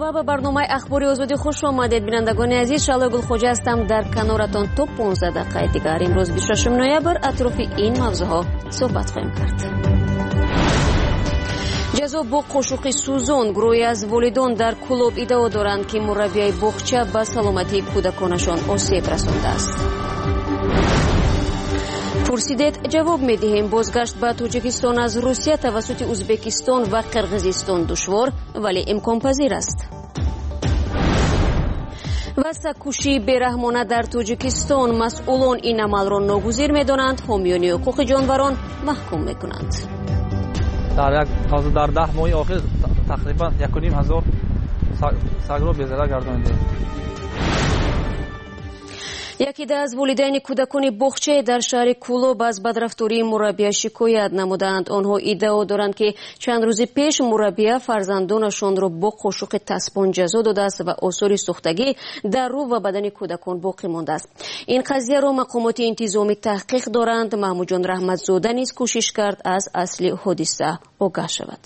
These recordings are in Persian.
و به برنامه اخباری آزادی خوش آمدید بینندگان عزیز. شعله گلخوجه هستم در کنارتان تا 15 دقیقه دیگر. امروز 26 نوامبر اطراف این موضوعها صحبت خواهیم کرد. جزا با قاشق سوزان. گروهی از والدان در کلوب ادعا دارند که مربی باغچه به سلامتی کودکانشان آسیب رسانده است. پرسیدید جواب می‌دهیم. بازگشت به تاجیکستان از روسیه توسط ازبکستان و قرقیزستان دشوار ولی امکان پذیر است. و سگ‌کشی بی‌رحمانه در تاجیکستان. مسئولان این عمل را ناگزیر می‌دانند. حامیان حقوق جانوران محکوم می‌کنند. در 10 ماه اخیر تقریبا 1,500 سگ را بی‌ضرر گردانیدیم. یکی از والدین کودکان باغچه در شهر کلوب از بدرفتاری مربی شکایت نمودند. آنها ادعا دارند که چند روز پیش مربی فرزندانشان را با قاشق تسبان جزا داده است و آثار سوختگی در رو و بدن کودکان باقی مانده است. این قضیه را مقامات انتظامی تحقیق دارند. محمود جان رحمتزاده نیز کوشش کرد از اصل حادثه آگاه شود.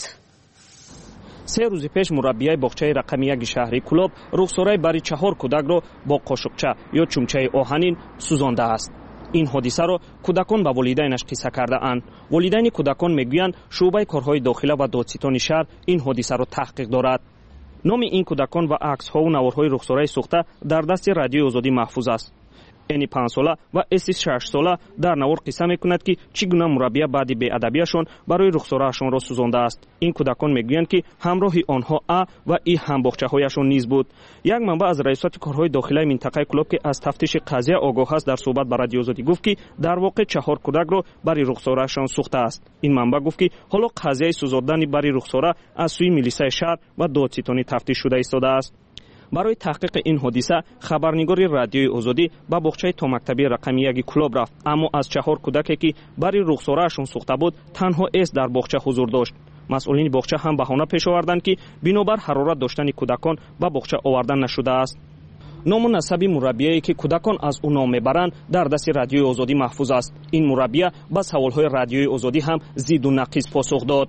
3 روز پیش مربی باغچه رقم 1 شهر کلوب رخساره برای 4 کودک را با قاشقچه یا چمچه آهنین سوزانده است. این حادثه را کودکان به والدینش قصه کرده اند. والدین کودکان میگویند شعبه کارهای داخله و دادستان شهر این حادثه را تحقیق دارد. نام این کودکان و عکس‌ها و نوارهای رخساره سوخته در دست رادیو آزادی محفوظ است. اینی 5 ساله و اسی 6 ساله در نوار قصه میکند که چگونه مربی بعد بی‌ادبیشان برای رخسارهشان را سوزانده است. این کودکان میگویند که همراه آنها و ای هم باغچه‌هایشان نیز بود. یک منبع از رئیست کارهای داخلی منطقه کلوب که از تفتیش قضیه آگاه است در صحبت با رادیو آزادی گفت که در واقع 4 کودک را برای رخسارهشان سوخته است. این منبع گفت که حالا قضیه سوزاندن برای رخساره از سوی میلیسای شهر و دادستانی تفتیش شده ایستاده است. برای تحقیق این حادثه خبرنگار رادیوی آزادی به باغچه تا مکتبی رقم 1 کلوب رفت، اما از 4 کودکی که برای رخسارهشان سوخته بود تنها اس در باغچه حضور داشت. مسئولین باغچه هم بهانه پیش آوردند که بنابر حرارت داشتن کودکان به باغچه آوردن نشده است. نام و نسب مربیایی که کودکان از او نام میبرند در دست رادیوی آزادی محفوظ است. این مربی به سوالهای رادیوی آزادی هم زید و نقیض پاسخ داد.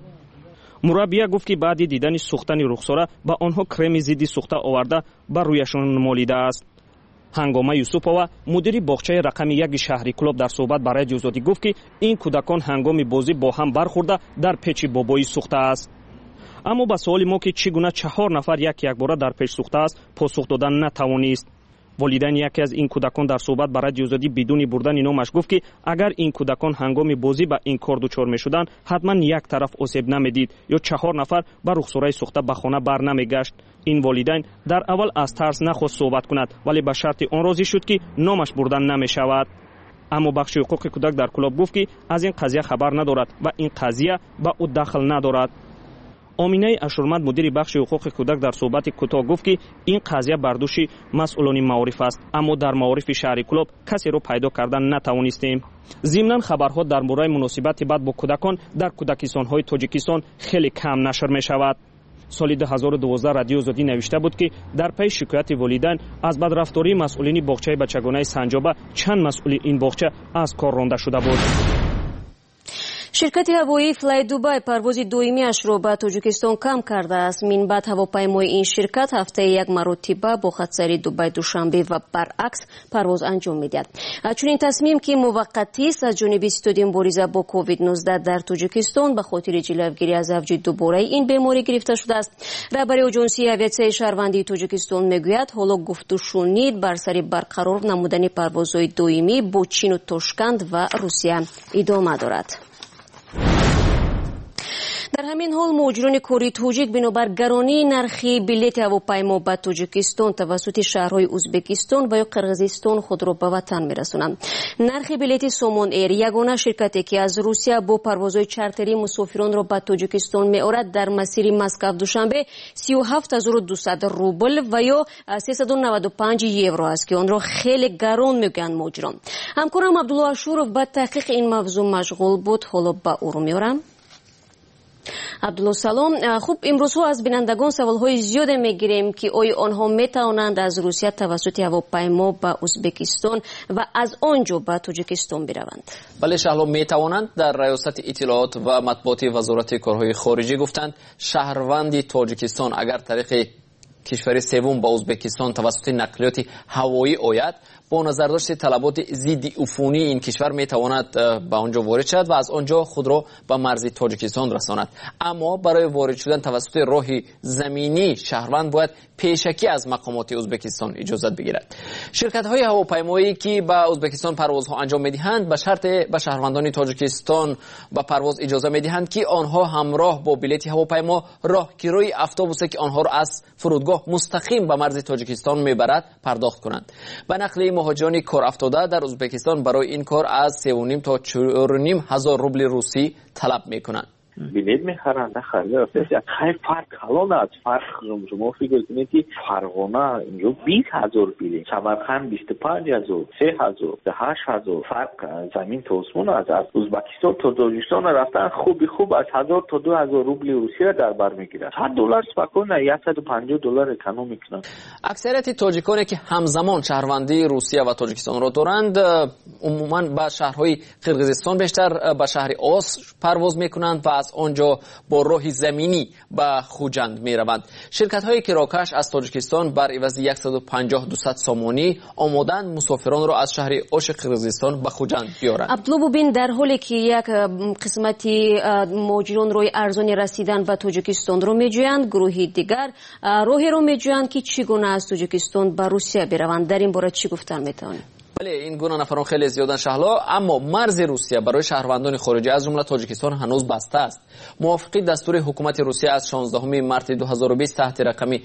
مربی گفت که بعد دیدن سوختن رخساره با آنها کرم ضد سوخته آورده بر رویشان مالیده است. هنگامه یوسفова مدیر باغچه رقم 1 شهر کلوب در صحبت با رادیو آزادی گفت که این کودکان هنگام بازی با هم برخورده در پیچ بابایی سوخته است. اما با سوال ما که چگونه 4 نفر یک باره در پیچ سوخته است پاسخ دادن نتوانست. والدین یکی از این کودکان در صحبت با رادیو آزادی بدون بردن نامش گفت که اگر این کودکان هنگام بازی با این کار دچار میشدند حتما یک طرف آسیب نمیدید یا 4 نفر به رخساره سوخته به خانه بر نمیگشت. این والدین در اول از ترس نخواست صحبت کند ولی به شرط آن راضی شد که نامش بردن نمیشود. اما بخش حقوق کودک در کلوب گفت که از این قضیه خبر ندارد و این قضیه به او دخل ندارد. آمینه اشورمند مدیر بخش حقوق کودک در صحبت کوتاه گفت که این قضیه بر دوش مسئولان معارف است، اما در معارف شهر کلوب کسی را پیدا کردن نتوانستیم. ضمناً خبرها در مورد مناسبت بد با کودکان در کودکستان‌های تاجیکستان خیلی کم نشر می شود. سال 2012 رادیو آزادی نوشته بود که در پی شکایت والدین از بدرفتاری مسئولین باغچه بچگانه سنجابه چند مسئول این باغچه از کار رانده شده بود. شرکت هوایی فلای دوبای پرواز دومیش را به تاجیکستان کم کرده است. منبع هواپیمای این شرکت هفته 1 مرتبه با خطسری دوبای دوشنبه و برعکس پرواز انجام می‌دهد. چون این تصمیم که موقتی است از جانب ستاد مبارزه با کووید 19 در تاجیکستان به خاطر جلوگیری از اوج دوباره این بیماری گرفته شده است. رهبر آژانسی اویاسیون شهروندی تاجیکستان میگوید حالا گفت و شنید بر سر برقرار نمودن پروازهای دومی با چین و تاشکند و روسیه ادامه دارد. در همین حال مهاجران کره تاجیک بنابر گرانی نرخ بلیط هواپیما به تاجیکستان توسط شهرهای ازبکستان و یا قرقیزستان خود را به وطن می‌رسانند. نرخ بلیط سامان ایر یگانه شرکتی که از روسیه با پروازهای چارتری مسافران را به تاجیکستان می‌آورد در مسیر مسکو دوشنبه 37200 روبل و یا 395 یورو است که آن را خیلی گران میگن مهاجران. همکارم عبدالله اشورов به تحقیق این موضوع مشغول بود. حالا به او رو میارم. عبدالله سلام. خوب امروزها از بینندگان سوالهای زیاد میگیریم که آیا آنها میتوانند از روسیه توسط هواپیما به ازبکستان و از آنجا به تاجیکستان بروند؟ بله شهلا میتوانند. در ریاست اطلاعات و مطبوعات وزارت کارهای خارجه گفتند شهروند تاجیکستان اگر طریق کشور سوم به ازبکستان توسط نقلیات هوایی آید، با نظر داشت طلبات ضد عفونی این کشور میتواند به آنجا وارد شود و از آنجا خود را به مرز تاجیکستان رساند. اما برای وارد شدن توسط راه زمینی شهروند باید پیشکی از مقامات ازبکستان اجازت بگیرد. شرکت‌های هواپیمایی که به ازبکستان پروازها انجام می‌دهند به شرط به شهروندان تاجیکستان به پرواز اجازه می‌دهند که آنها همراه با بلیط هواپیما راهگیری اتوبوسی که آنها را از فرودگاه مستقیم به مرز تاجیکستان میبرد پرداخت کنند. به نقل مهاجران کار افتاده در ازبکستان برای این کار از 3.5 تا 4.5 هزار روبل روسی طلب میکنند. بلیط میخرن نخرده خیلی فرق کلان است. فرق شما فکر کنید که فرغانه اینجا 20,000 بلیط، سمرقند 25,000، 3,000، 8,000 فرق زمین تا آسمان است. از ازبکستان تا تاجیکستان رفتن خوب از 1,000 تا 2,000 روبل روسی را در بر میگیرد. $100 سپکانه $150 اکونومی کنن. اکثریت تاجیکانی که همزمان شهروندی روسیه و تاجیکستان را دارند عموما به شهرهای قرقیزستان بیشتر به شهر آس پرواز میکنند و از آنجا با راه زمینی به خوجند می روند. شرکت های کراکش از تاجیکستان بر عوض 150-200 سامانی آمادند مسافران را از شهر آش قرقیزستان به خوجند بیارند. عبدالله ببین، در حالی که یک قسمتی مهاجران روی ارزان رسیدن به تاجیکستان رو میجویند، گروهی دیگر راهی رو میجویند که چگونه از تاجیکستان به روسیه بروند. در این باره چی گفتن میتونید؟ بله، این گونه نفران خیلی زیادن شهلا، اما مرز روسیه برای شهروندان خارجی از جمله تاجیکستان هنوز بسته است. موافق دستور حکومت روسیه از 16 مارس 2020 تحت رقم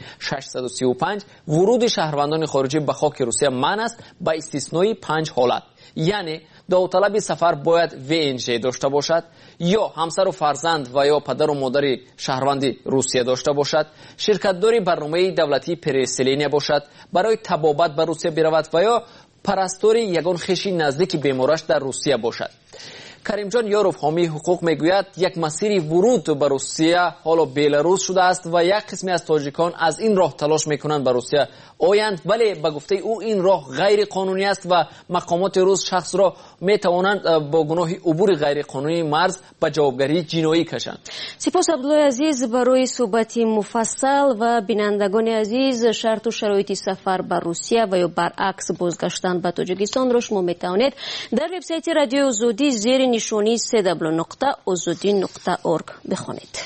635 ورود شهروندان خارجی به خاک روسیه منع است با استثنای 5 حالت. یعنی داوطلب سفر باید VNG داشته باشد، یا همسر و فرزند و یا پدر و مادر شهروندی روسیه داشته باشد، شرکتداری برنامه دولتی پرسلینیا باشد، برای طبابت به روسیه برود و یا پرستاری یگان خویشی نزدیک بیمارش در روسیه باشد. کریم جان یاروف حامی حقوق میگوید یک مسیر ورود به روسیه حالا بیلاروس شده است و یک قسمی از تاجیکان از این راه تلاش میکنند به روسیه آیند، ولی به گفته او این راه غیر قانونی است و مقامات روس شخص را میتوانند با گناه عبور غیر قانونی مرز به جوابگری جنایی کشند. سپاس عبدالله عزیز برای صحبت مفصل. و بینندگان عزیز، شرط و شرایط سفر به روسیه و یا برعکس بازگشتن به تاجیکستان را شما میتوانید در وبسایت رادیو آزادی زیر نشانی www.azadi.org بخوانید.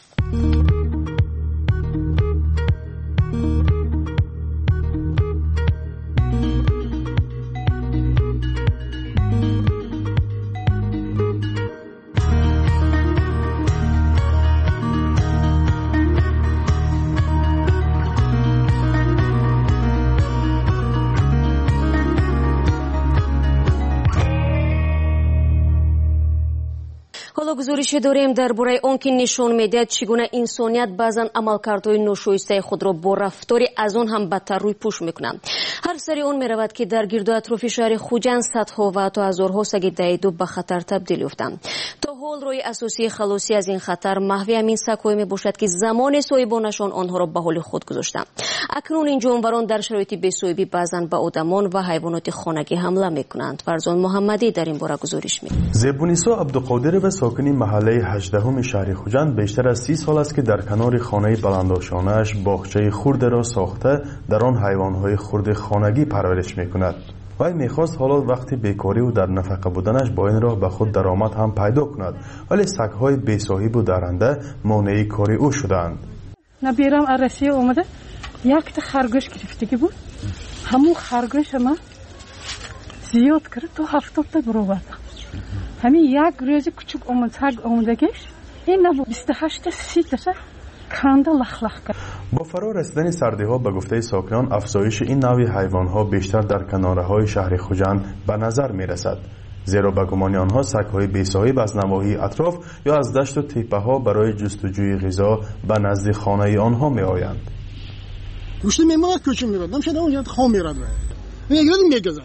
حالا گزارش داریم درباره آن که نشان میدهد چگونه انسانیت بعضن عملکردهای ناشایسته خود را با رفتاری از آن هم بدتر روی پوش میکنند. هر سری آن میرود که در گرد و اطراف شهر خوجند صدها و حتی هزارها سگ دایدو به خطر تبدیل یافتند. تا حال روی اساسی خلاصی از این خطر محو همین سگ‌ها میباشد که زمان صاحبانشان آنها را به حال خود گذاشتند. اکنون این جانوران در شرایط بی‌صاحبی بعضن به آدمان و حیوانات خانگی حمله میکنند. فرزان محمدی در این باره گزارش می‌دهد. زبونیسا عبدالقادر و ساکنی محله 18 شهر خوجند بیشتر از 30 سال است که در کنار خانه بلندآشانه‌اش باغچه خرد را ساخته در آن حیوانات خرد خانگی پرورش میکند. وی میخواست حالا وقتی بیکاری و در نفقه بودنش با این راه به خود درآمد هم پیدا کند، ولی سگ‌های بی‌صاحب و درنده مانع کاری او شدند. نبیرم عرصی اومده یک تا خرگوش گرفتگی بود، همون خرگوش ما زیاد کرد تو 70 تا برابر. همین یک روز کوچک اومدگیش این نبود 28 تا 30 تا کنده لخ کرد. با فرا رسیدن سردی ها به گفته ساکنان افزایش این نوع حیوان ها بیشتر در کناره های شهر خوجند به نظر می رسد، زیرا به گمان آنها سگ‌های بی‌صاحب از نواحی اطراف یا از دشت و تپه ها برای جستجوی غذا به نزد خانه آنها می آیند. گوشت میمونه کوچه میرد نمیشه اونجا خام میرد میگرد میگذن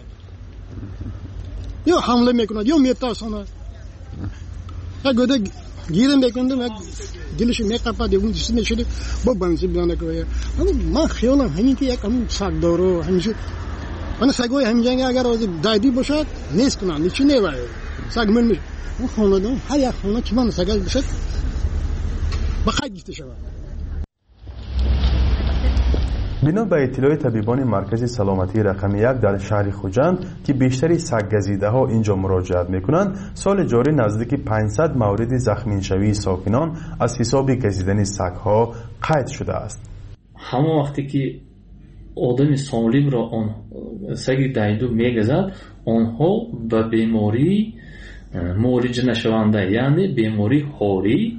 یا حمله میکنه یا میتاسونه اگه گیرم میکنه دلش میقپه اون چیز میشه با بنزین بیان کنه. من خیالم همین که یک همون سگ داره همیشه من سگای همین جنگ اگر از دایدی باشد نیست کنن چی نمیشه سگ من میشه اون خانه دارم هر یک خانه که من سگای باشد بخیر گفته شود. بنا به اطلاع طبیبان مرکز سلامتی رقم 1 در شهر خوجند که بیشتری سگ‌گزیده ها اینجا مراجعت میکنند، سال جاری نزدیک 500 مورد زخمینشوی ساکنان از حساب گزیدن سگ‌ها قید شده است. همه وقتی که آدم سالم را آن سگ دایدو میگذد، آنها به بیماری معالجه نشونده یعنی بیماری هاری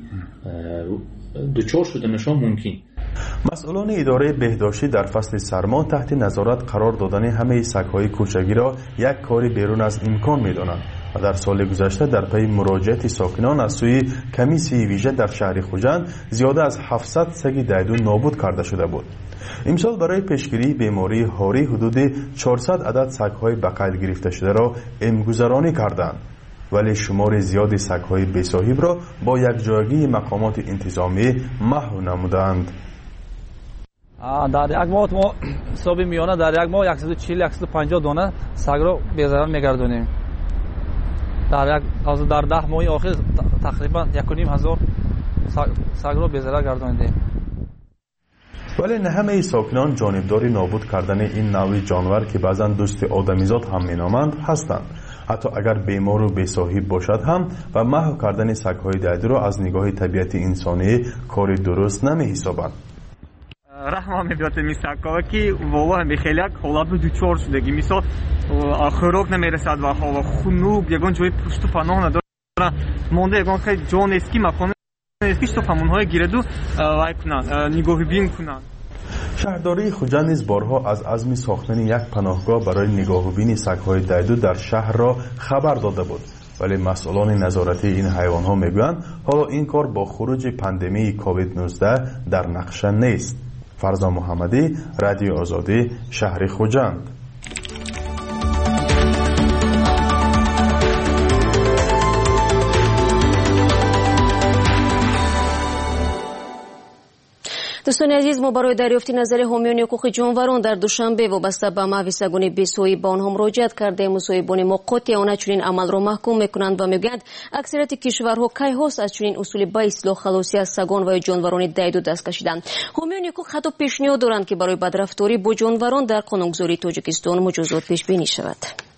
دچار شدنشان ممکن. مسئولان اداره بهداشتی در فصل سرما تحت نظارت قرار دادن همه سگ‌های کوچگی را یک کاری بیرون از امکان می‌دانند و در سال گذشته در پی مراجعت ساکنان از سوی کمیسیون ویژه در شهر خوجند زیاده از 700 سگ دایدو نابود کرده شده بود. امسال برای پیشگیری بیماری هاری حدود 400 عدد سگ‌های به قید گرفته شده را امگذرانی کردند، ولی شمار زیادی سگ‌های بی‌صاحب را با یکجایگی مقامات انتظامی محو نمودند. در یک ماه ما حساب میانه در یک ماه 140-150 دانه سگ را بی‌ضرر میگردونیم. در 10 ماه آخر تقریبا 1,500 سگ را بی‌ضرر گرداندیم. ولی نه همه ساکنان جانبدار نابود کردن این نوع جانور که بعضا دوست آدمیزاد هم مینامند هستند، حتی اگر بیمار و بی‌صاحب باشد هم، و محو کردن سگ‌های دایدو را از نگاه طبیعت انسانی کار درست نمی‌حسابند. رحم میاد میسکاوه که واقعا به خیلی حالات دوچار شدگی، مثلا خوراک نمیرسد و هوا خنوک، یگان جای پشت و پناه نداره، مونده یگان خیلی جان اسکی مکان اسکی تو همونهای گیردو وای کنن نگاه بین کنن. شهرداری خوجند نیز بارها از عزم ساختن یک پناهگاه برای نگاهبین سگ‌های دایدو در شهر را خبر داده بود، ولی مسئولان نظارتی این حیوان‌ها میگویند حالا این کار با خروج پاندمی کووید 19 در نقشه نیست. فرزا محمدی، رادیو آزادی، شهر خوجند. دوستان عزیز، ما برای دریافت نظر حامیان حقوق جانوران در دوشنبه وابسته به محو سگان بی‌صاحب به آنها مراجعت کرده. مصاحبان ما قاطع آن چنین عمل را محکوم میکنند و میگویند اکثریت کشورها کی هاست از چنین اصولی به اصلاح خلاصی از سگان و جانوران دایدو دست کشیدند. حامیان حقوق حتی پیشنهاد دارند که برای بدرفتاری با جانوران در قانونگذاری تاجیکستان مجازات پیش بینی شود.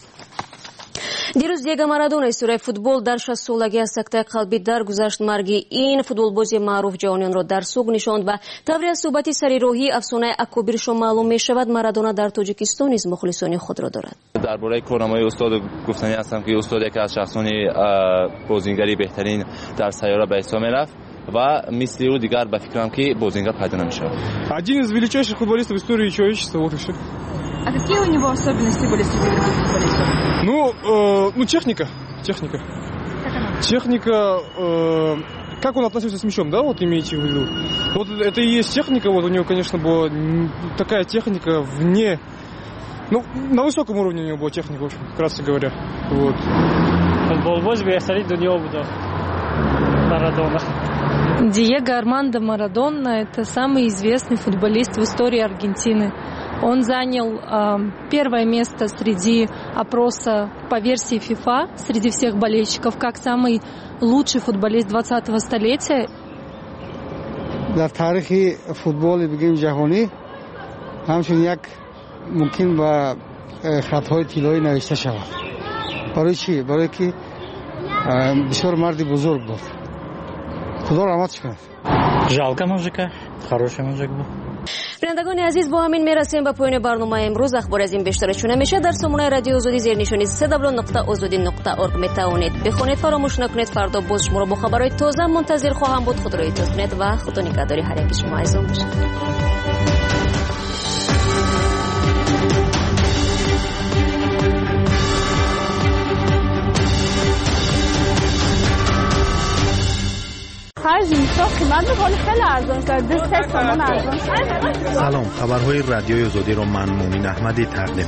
دیروز دیگو مارادونا استوری فوتبال در 60 سالگی از سکته قلبی درگذشت. مرگ این فوتبالباز معروف جهانیان را در سوگ نشاند و طوری از صحبت سریراهی افسانه اکابرشان معلوم می شود مارادونا در تاجیکستان نیز مخلصان خود را دارد. درباره کارنامه استاد گفتنی هستم که استاد یکی از شخصان بازیگری بهترین در سیاره به حساب میرفت و مثل او دیگر به фикрам که бозингар пайдо нamiша. Один из величайших футболистов в истории человечества, вот и все. А какие у него особенности были среди других футболистов? Ну, техника. Техника, как он относился с мячом, да, вот имеете в виду? Вот это и есть техника, вот у него, конечно, была такая техника вне, ну, на высоком уровне у него была техника, в общем, вкратце говоря, вот. Футболбоз бехтарин дунё буда. Марадона. Диего Армандо Марадона – это самый известный футболист в истории Аргентины. Он занял первое место среди опроса по версии FIFA, среди всех болельщиков, как самый лучший футболист 20-го столетия. در تاریخ فوتبال بگیم جهانی همچون یک ممکن با خطهای طلایی نوشته شود. برای چی؟ برای که بسیار مرد بزرگ بود. خدا رحمتش کنه. Жалко мужика, хороший мужик был. بینندگان عزیز، با همین میرسیم به پایان برنامه امروز. اخبار از این بیشتر چونه میشه در سامانه رادیو آزادی زیر نشانی www.azadi.org میتوانید بخونید. فراموش نکنید فردا باز شما را با خبرهای تازه منتظر خواهم بود. خود را احتیاط کنید و خدا نگهداری هر یک شما عزیزان باشید. سلام، خبرهای رادیوی آزادی را من مومن احمدی تقدیم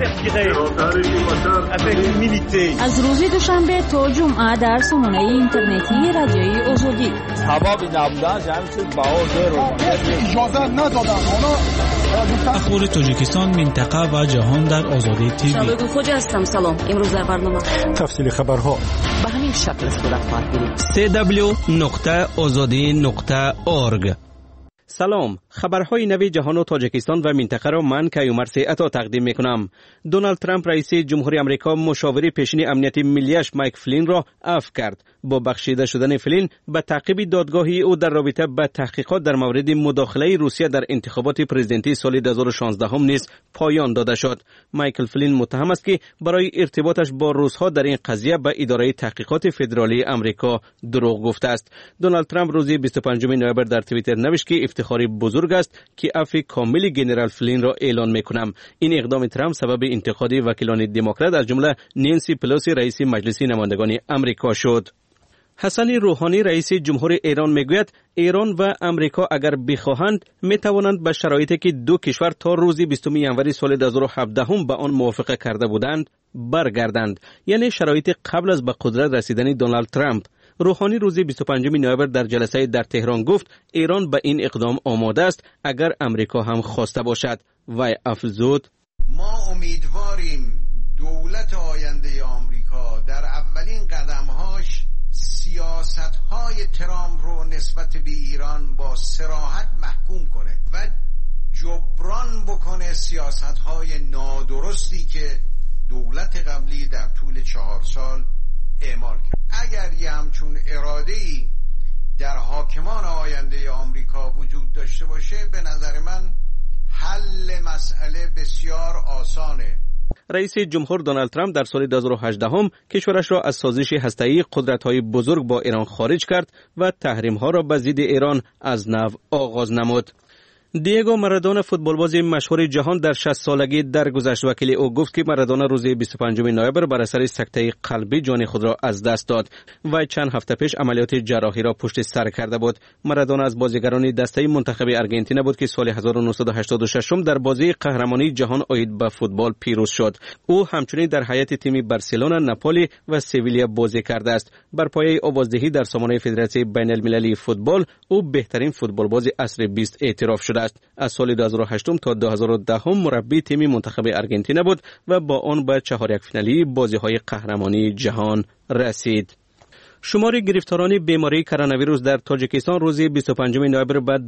از روز دوشنبه تا جمعه در سامانه اینترنتی رادیوی آزادی. سبب نبودن همچون بهار اجازه ندادن. اخبار تاجیکستان، منطقه و جهان در آزادی تیوی. شباب خوش هستم. سلام. امروز در برنامه تفصیل خبرها به همین شکل صورت خواهد گرفت. www.azadi.org. سلام، خبرهای نوی جهان و تاجیکستان و منطقه را من کیومر عطا تقدیم میکنم. دونالد ترامپ رئیس جمهوری آمریکا مشاور پیشین امنیت ملیش مایک فلین را عفو کرد. با بخشیده شدن فلین به تعقیب دادگاهی او در رابطه با تحقیقات در مورد مداخله روسیه در انتخابات پرزیدنتی سال 2016 نیز پایان داده شد. مایکل فلین متهم است که برای ارتباطش با روس‌ها در این قضیه به اداره تحقیقات فدرالی آمریکا دروغ گفته است. دونالد ترامپ روز 25 نوامبر در توییتر نوشت که افتخاری بزرگ است که عفو کامل جنرال فلین را اعلان میکنم. این اقدام ترامپ سبب انتقاد وکیلان دموکرات از جمله نانسی پلوسی رئیس مجلس نمایندگان آمریکا شد. حسن روحانی رئیس جمهور ایران میگوید ایران و آمریکا اگر بخواهند میتوانند به شرایطی که دو کشور تا روز 20 ژانویه سال 2017 به آن موافقه کرده بودند برگردند، یعنی شرایط قبل از به قدرت رسیدن دونالد ترامپ. روحانی روز 25 نوامبر در جلسه در تهران گفت ایران به این اقدام آماده است اگر آمریکا هم خواسته باشد. و افزود ما امیدواریم دولت آینده آمریکا در اولین قدمهاش سیاست‌های ترامپ رو نسبت به ایران با صراحت محکوم کنه و جبران بکنه سیاست‌های نادرستی که دولت قبلی در طول 4 سال اعمال کرد. اگر یه همچون اراده‌ای در حاکمان آینده آمریکا وجود داشته باشه به نظر من حل مسئله بسیار آسانه. رئیس جمهور دونالد ترامپ در سال 2018 کشورش را از سازش هسته‌ای قدرت‌های بزرگ با ایران خارج کرد و تحریم‌ها را به ضد ایران از نو آغاز نمود. دیگو مارادونا فوتبالباز مشهور جهان در 60 سالگی درگذشت. وکیل او گفت که مارادونا روز 25 نوامبر بر اثر سکته قلبی جان خود را از دست داد و چند هفته پیش عملیات جراحی را پشت سر کرده بود. مارادونا از بازیگران دسته منتخب آرژانتین بود که سال 1986 در بازی قهرمانی جهان عاید به فوتبال پیروز شد. او همچنین در هیئت تیم بارسلونا، ناپولی و سویلیا بازی کرده است. بر پایه آوازدهی در سامانه فدراسیون بین المللی فوتبال او بهترین فوتبالباز عصر 20 اعتراف شده است. از سال 2008 تا 2010 مربی تیم منتخب آرژانتین بود و با آن به 4 فینالی بازی‌های قهرمانی جهان رسید. شمار گرفتاران بیماری کرونا ویروس در تاجیکستان روز 25 نوامبر به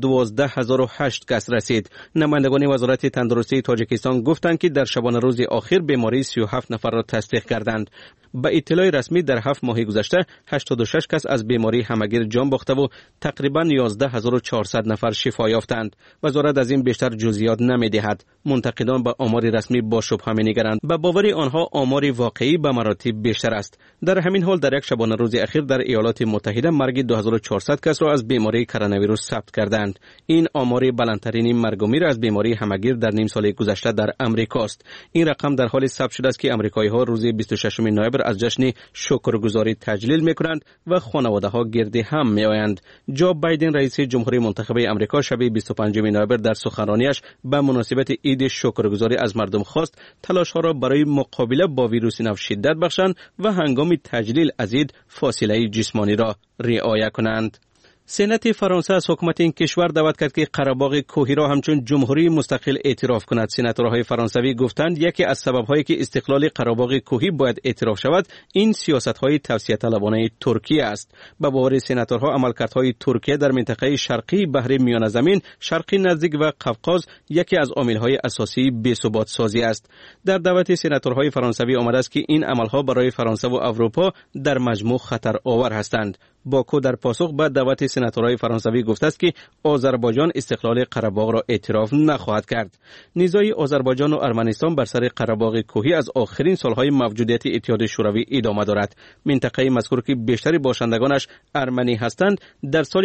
12008 کس رسید. نمایندگان وزارت تندرستی تاجیکستان گفتند که در شبانه روز آخر بیماری 37 نفر را تصدیق کردند. به اطلاع رسمی در 7 ماه گذشته 86 کس از بیماری همگیر جان باخته و تقریبا 11400 نفر شفا یافتند. وزارت از این بیشتر جزئیات نمی‌دهد. منتقدان به آمار رسمی با شبهه می‌نگرند. به باور آنها آمار واقعی به مراتب بیشتر است. در همین حال در یک شبانه روز اخیر در ایالات متحده مرگ 2400 کس را از بیماری کرونا ویروس ثبت کردند. این آمار بلندترین مرگ و میر از بیماری همگیر در نیم سال گذشته در امریکا است. این رقم در حال ثبت شده است که امریکایی‌ها روز 26 نوامبر از جشن شکرگزاری تجلیل می‌کنند و خانواده‌ها گرد هم می‌آیند. جو بایدن رئیس جمهوری منتخب آمریکا شب 25 نوامبر در سخنرانیش به مناسبت عید شکرگزاری از مردم خواست تلاش‌ها را برای مقابله با ویروس نو شدت بخشند و هنگام تجلیل از عید فاصله جسمانی را رعایت کنند. سنت فرانسه از حکومت این کشور دعوت کرد که قره‌باغ کوهی را همچون جمهوری مستقل اعتراف کند. سناتورهای فرانسوی گفتند یکی از سبب‌هایی که استقلال قره‌باغ کوهی باید اعتراف شود این سیاست‌های توسعه طلبانه ترکیه است. به باور سناتورها عملکردهای ترکیه در منطقه شرقی بحر میانه زمین، شرقی نزدیک و قفقاز یکی از عامل‌های اساسی بی‌ثبات سازی است. در دعوت سناتورهای فرانسوی آمده است که این عمل‌ها برای فرانسه و اروپا در مجموع خطر آور هستند. باکو در پاسخ به دعوت سناتورهای فرانسوی گفته است که آذربایجان استقلال قره‌باغ را اعتراف نخواهد کرد. نزاع آذربایجان و ارمنستان بر سر قره‌باغ کوهی از آخرین سالهای موجودیت اتحاد شوروی ادامه دارد. منطقه مذکور که بیشتر باشندگانش ارمنی هستند در سال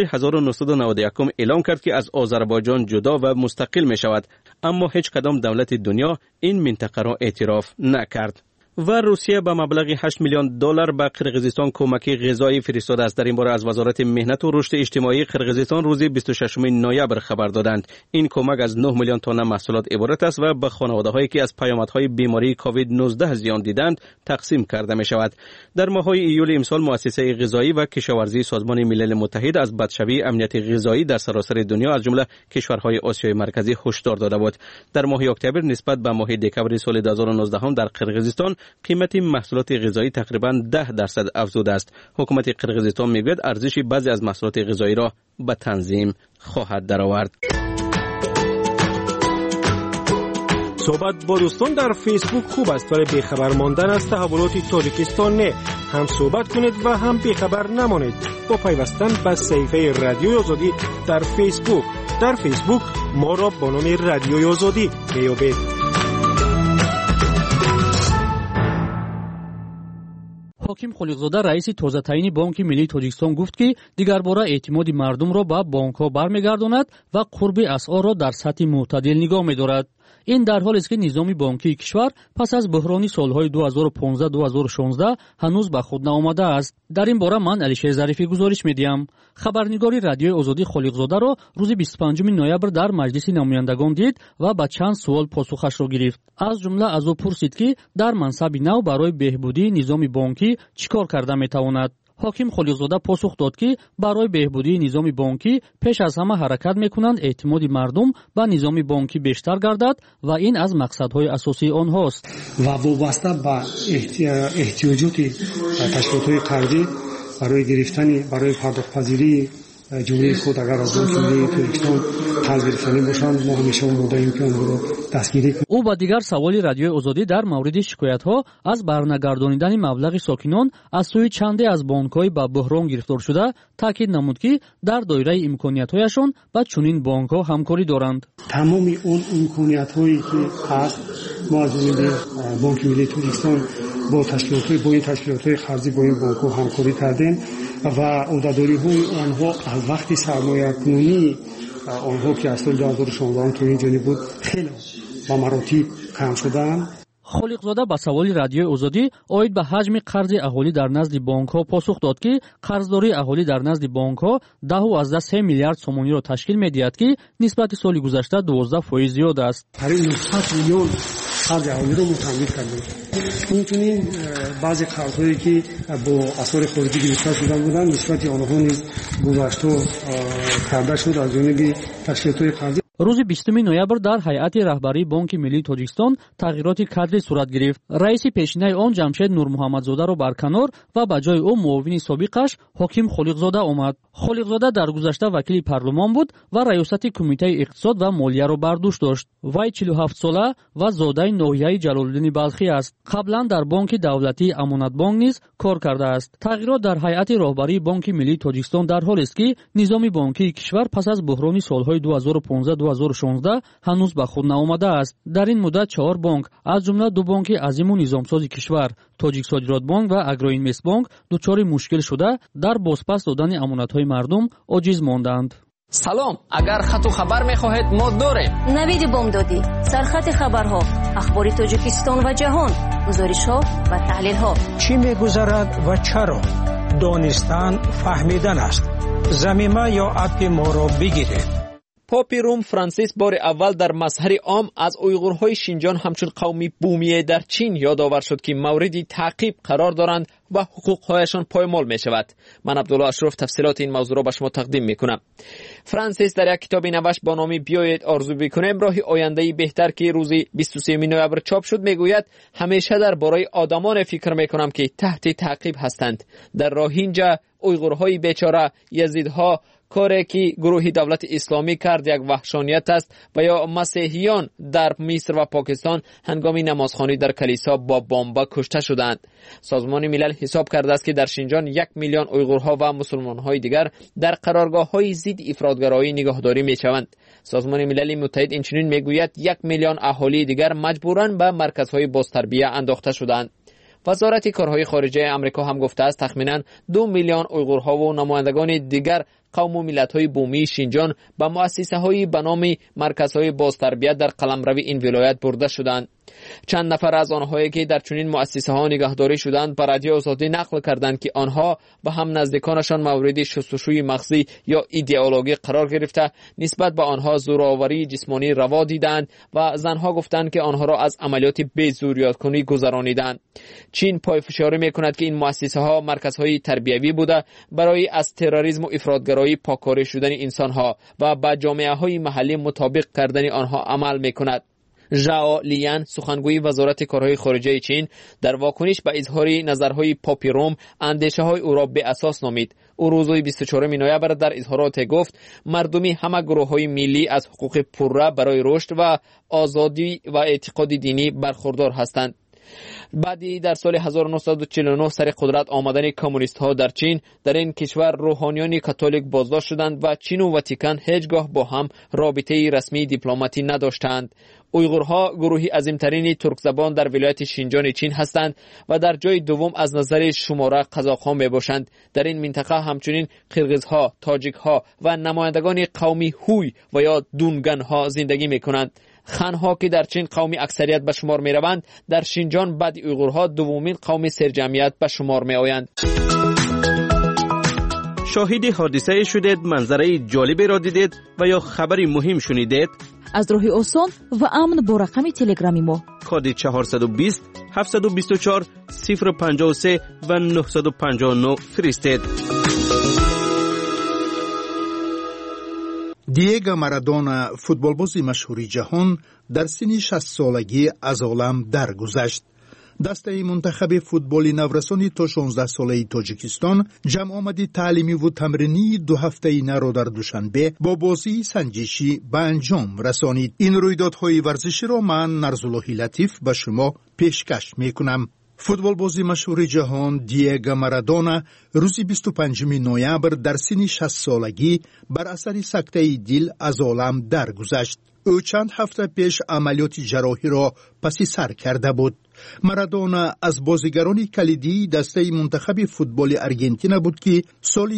1991 اعلام کرد که از آذربایجان جدا و مستقل می شود، اما هیچ کدام دولت دنیا این منطقه را اعتراف نکرد. و روسیه به مبلغ 8 میلیون دلار به قرقیزستان کمک غذایی فرستاده است. در این باره از وزارت مهنت و رشد اجتماعی قرقیزستان روز 26 نوامبر خبر دادند. این کمک از 9 میلیون تن محصولات عبارت است و به خانواده‌هایی که از پیامدهای بیماری کووید 19 زیان دیدند تقسیم کرده می شود. در ماه‌های ایول امسال مؤسسه غذایی و کشاورزی سازمان ملل متحد از بدشوی امنیت غذایی در سراسر دنیا از جمله کشورهای آسیای مرکزی هشدار داده بود. در ماه اکتبر نسبت به ماه دکمبر سال 2019 در قرقیزستان قیمت محصولات غذایی تقریباً 10% افزوده است. حکومت قرقیزستان میگوید ارزش بعضی از محصولات غذایی را به تنظیم خواهد درآورد. صحبت با دوستان در فیسبوک خوب است ولی بیخبر ماندن از تحولات تاجیکستان نه. هم صحبت کنید و هم بیخبر نمانید با پیوستن به صفحه رادیوی آزادی در فیسبوک. در فیسبوک ما را با نام رادیوی آزادی بیابید. حاکم خلیقزاده رئیس تازه‌تعیین بانک ملی تاجیکستان گفت که دیگر باره اعتماد مردم را به بانک‌ها برمیگرداند و قرب اسعار را در سطح معتدل نگاه می‌دارد. این در حالی است که نظام بانکی کشور پس از بحرانی سالهای 2015-2016 هنوز به خود نآمده است. در این باره من علیشیر ظریفی گزارش می‌دهم. خبرنگاری رادیوی آزادی خلیقزاده را روز 25 نوامبر در مجلس نمایندگان دید و به چند سوال پاسخش را گرفت. از جمله از او پرسید که در منصب نو برای بهبودی نظام بانکی چیکار کرده می‌تواند. حاکم خلیقزاده پاسخ داد که برای بهبودی نظام بانکی پیش از همه حرکت میکنند اعتماد مردم به نظام بانکی بیشتر گردد و این از مقصدهای اساسی آنهاست. و وابسته به احتیاجات تشکیلات‌های قرضی برای برای پرداخت‌پذیری جمهوری خود اگر از بانک ملی تاجیکستان قرض گرفتنی باشند ما همیشه مدعیم که آنها را دستگیری کنیم. او با دیگر سوالی رادیوی آزادی در مورد شکایت‌ها از برنگردانیدن مبلغ ساکنان از سوی چندی از بانک‌های با بحران گرفتار شده تاکید نمود که در دایره امکانیت‌هایشان با چنین بانک‌ها همکاری دارند. تمام اون امکانیت‌هایی که هست ما از جانب بانک ملی تاجیکستان با تشکیلات‌های قرضی با این بانک‌ها همکاری کردیم و عهده‌داری‌های آنها از وقتی سرمایه کنونی آنها که از سال 2016 تا این جانب بود خیلی با مراتب کم شدن. خلیقزاده با سوال رادیوی آزادی اوید به حجم قرض اهالی در نزد بانک‌ها پاسخ داد که قرضداری اهالی در نزد بانک‌ها 10.3 میلیارد سومانی را تشکیل می‌دهد که نسبت سال گذشته 12% زیاد است. حدود 900 میلیون قرض اهالی را متحمل کردیم. همچنین بعضی قرض‌هایی که با اسعار خارجی گرفته شده بودند نسبت آنها نیز گذشته کرده شد از جانب تشکیلات‌های قرضی. روز 20 نوامبر در هیئت رهبری بانک ملی تاجیکستان تغییرات کادری صورت گرفت. رئیس پیشینه آن جمشید نور محمدزاده را برکنار و به جای او معاون سابقش حاکم خلیقزاده آمد. خلیقزاده در گذشته وکیل پارلمان بود و ریاست کمیته اقتصاد و مالیه را بر دوش داشت. وی 47 ساله و زاده ناحیه جلال‌الدین بلخی است. قبلا در بانک دولتی امانت بانک نیز کار کرده است. تغییرات در هیئت رهبری بانک ملی تاجیکستان در حالی است که نظام بانکی کشور پس از بحرانی سالهای 2015-2016 هنوز به خود نآمده است. در این مدت 4 بانک از جمله 2 بانک عظیم و نظامساز کشور تاجیک صادرات بانک و اگروینوست بانک دچار مشکل شده در بازپس دادن امانت‌های مردم عاجز ماندند. سلام، اگر خط و خبر می‌خواهید ما داریم. نوید بامدادی، سرخط خبرها، اخبار تاجیکستان و جهان، گزارش‌ها و تحلیل‌ها. چی می‌گذرد و چرا؟ دانستن فهمیدن است. ضمیمه یا اپ ما را بگیرید. پاپ روم فرانسیس بار اول در مظهر عام از اویغورهای شینجان همچون قومی بومیه در چین یادآور شد که موردی تعقیب قرار دارند و حقوقهایشان پایمال می شود. من عبدالله اشرف تفصیلات این موضوع را به شما تقدیم می کنم. فرانسیس در یک کتاب نوشت با نام بیایید آرزو بکنیم راه آینده بهتر که روز 23 نوامبر چاپ شد میگوید همیشه درباره آدمان فکر می کنم که تحت تعقیب هستند. در روهینجا اویغورهای بیچاره، یزیدها، کاری که گروه دولت اسلامی کرد یک وحشانیت است و یا مسیحیان در مصر و پاکستان هنگام نمازخوانی در کلیسا با بمب کشته شدند. سازمان ملل حساب کرده است که در شینجان 1 میلیون اویغورها و مسلمان‌های دیگر در قرارگاه‌های ضد افراطگرایی نگهداری می‌شوند. سازمان ملل متحد اینچنین میگوید 1 میلیون اهالی دیگر مجبوراً به مرکزهای بازتربیه انداخته شدند. وزارت کارهای خارجه آمریکا هم گفته است تخمیناً 2 میلیون اویغورها و نمایندگان دیگر قوم و ملت‌های بومی شینجان به مؤسسه‌های به نام مرکزهای بازتربیت در قلمرو این ولایت برده شدند. چند نفر از آنهایی که در چنین مؤسسه‌ها نگهداری شدند به رادیو آزادی نقل کردند که آنها به هم نزدیکانشان مورد شستشوی مغزی یا ایدئولوژی قرار گرفته نسبت به آنها زورآوری جسمانی روا دیدند و زنها گفتند که آنها را از عملیات بی‌ضروریات‌کنی گذرانیدند. چین پایفشاری می‌کند که این مؤسسه‌ها مرکزهای تربیوی بوده برای از تروریسم و افراطگرایی پاکاری شدن انسان‌ها و با جامعه‌های محلی مطابق کردن آنها عمل می‌کند. ژائو لیان سخنگوی وزارت کارهای خارجه چین در واکنش به اظهار نظرهای پاپ روم اندیشه‌های او را به اساس نامید. او روز 24 نوامبر در اظهارات گفت مردمی همه گروه‌های ملی از حقوق پرره برای رشد و آزادی و اعتقاد دینی برخوردار هستند. بعدی در سال 1949 سر قدرت آمدن کمونیست ها در چین، در این کشور روحانیان کاتولیک بازداشت شدند و چین و واتیکان هیچگاه با هم رابطه رسمی دیپلماتی نداشتند. اویغورها گروهی عظیمترین ترک زبان در ولایت شینجان چین هستند و در جای دوم از نظر شماره قزاق‌ها میباشند. در این منطقه همچنین قرغیزها، تاجیک‌ها و نمایندگان قومی هوی و یا دونگن‌ها زندگی میکنند. خانها که در چین قومی اکثریت به شمار می روند، در شینجان بعد اویغورها دومین قوم سرجمعیت به شمار می آیند. شاهد حادثه شدید، منظره جالبی را دیدید و یا خبری مهم شنیدید؟ از راه آسان و امن با رقم تلگرامی ما کد 420 724 053 و 959 فرستید. دیگو مارادونا فوتبالباز مشهور جهان در سن 60 سالگی از عالم درگذشت. دسته منتخب فوتبال نورسانی تا 16 ساله تاجیکستان جمع آمدی تعلیمی و تمرینی 2 هفته را در دوشنبه با بازی سنجشی به انجام رسانید. این رویدادهای ورزشی را من نرزاللهی لطیف به شما پیشکش میکنم. فوتبالباز مشهور جهان دیگو مارادونا روز 25 نوامبر در سن 60 سالگی بر اثر سکته دل از عالم درگذشت. او چند هفته پیش عملیات جراحی را پس سر کرده بود. مارادونا از بازیگران کلیدی دسته منتخب فوتبال آرژانتین بود که سال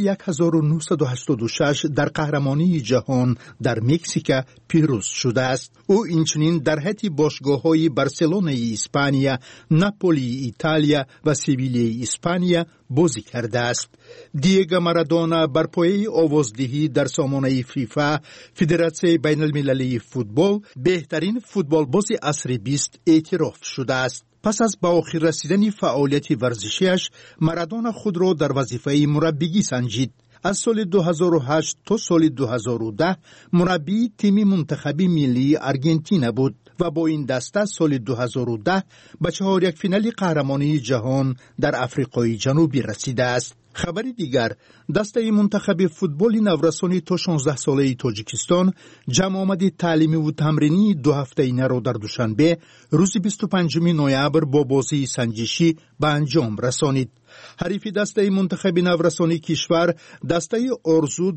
1986 در قهرمانی جهان در مکزیک پیروز شده است. او اینچنین در هیئت باشگاه‌های بارسلونا اسپانیا، ناپولی ایتالیا و سویل اسپانیا بازی کرده است. دیگو مارادونا بر پایه آوازدهی در سامانه فیفا، فدراسیون بین المللی فوتبال، بهترین فوتبالباز عصر 20 اعتراف شده است. پس از به آخر رسیدن فعالیت ورزشیش، مارادونا خود را در وظیفه مربیگی سنجید. از سال 2008 تا سال 2010 مربی تیم منتخب ملی آرژانتین بود و با این دسته سال 2010 به 4 فینال قهرمانی جهان در آفریقای جنوبی رسیده است. خبر دیگر، دسته منتخب فوتبال نورسانی تا 16 ساله تاجیکستان جمع آمد تعلیمی و تمرینی 2 هفته را در دوشنبه روز 25 نوامبر با بازی سنجشی به انجام رسانید. حریف دسته منتخب نورسانی کشور دسته آرزو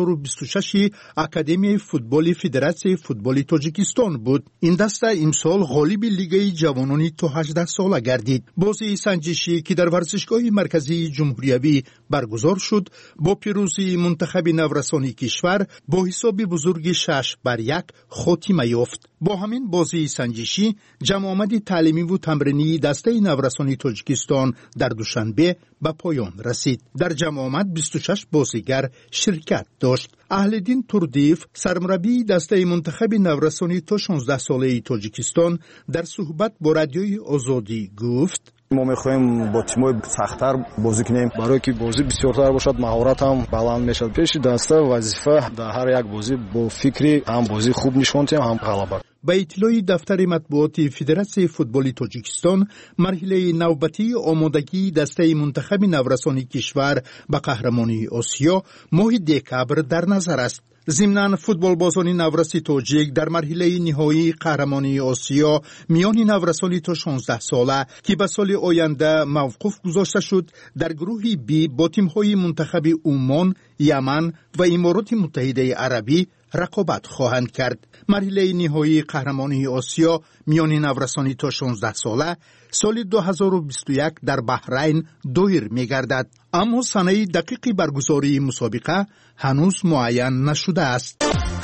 2026 اکادمی فوتبال فدراسیون فوتبال تاجیکستان بود. این دسته امسال غالب لیگ جوانان تا 18 ساله گردید. بازی سنجشی که در ورزشگاه مرکزی جمهوریوی برگزار شد با پیروزی منتخب نورسانی کشور با حساب بزرگ 6-1 خاتمه یافت. با همین بازی سنجشی جمع آمد تعلیمی و تمرینی دسته نورسانی تاجیکستان در دوشنبه به پایان رسید. در جمع آمد 26 بازیگر شرکت داشت. اهلدین توردیف سرمربی دسته منتخب نورسانی تا 16 ساله تاجیکستان در صحبت با رادیوی آزادی گفت: ما میخوایم با تیمای سخت‌تر بازی کنیم برای که بازی بسیارتر باشد، مهارت هم بلند میشد. پیش دسته وظیفه در هر یک بازی با فکری هم بازی خوب نشون دهیم هم غلبه. به اطلاع دفتر مطبوعات فدراسیون فوتبال تاجیکستان، مرحله نوبتی آمادگی دسته منتخب نورسانی کشور به قهرمانی آسیا ماه دکبر در نظر است. ضمناً فوتبالبازان نورسی تاجیک در مرحله نهایی قهرمانی آسیا میان نورسانی تا 16 ساله که به سال آینده موقوف گذاشته شد در گروه بی با تیم‌های منتخب عمان، یمن و امارات متحده عربی رقابت خواهند کرد. مرحله نهایی قهرمانی آسیا میان نورسانی تا 16 ساله سال 2021 در بحرین دایر می‌گردد، اما سنه دقیق برگزاری مسابقه هنوز معین نشده است.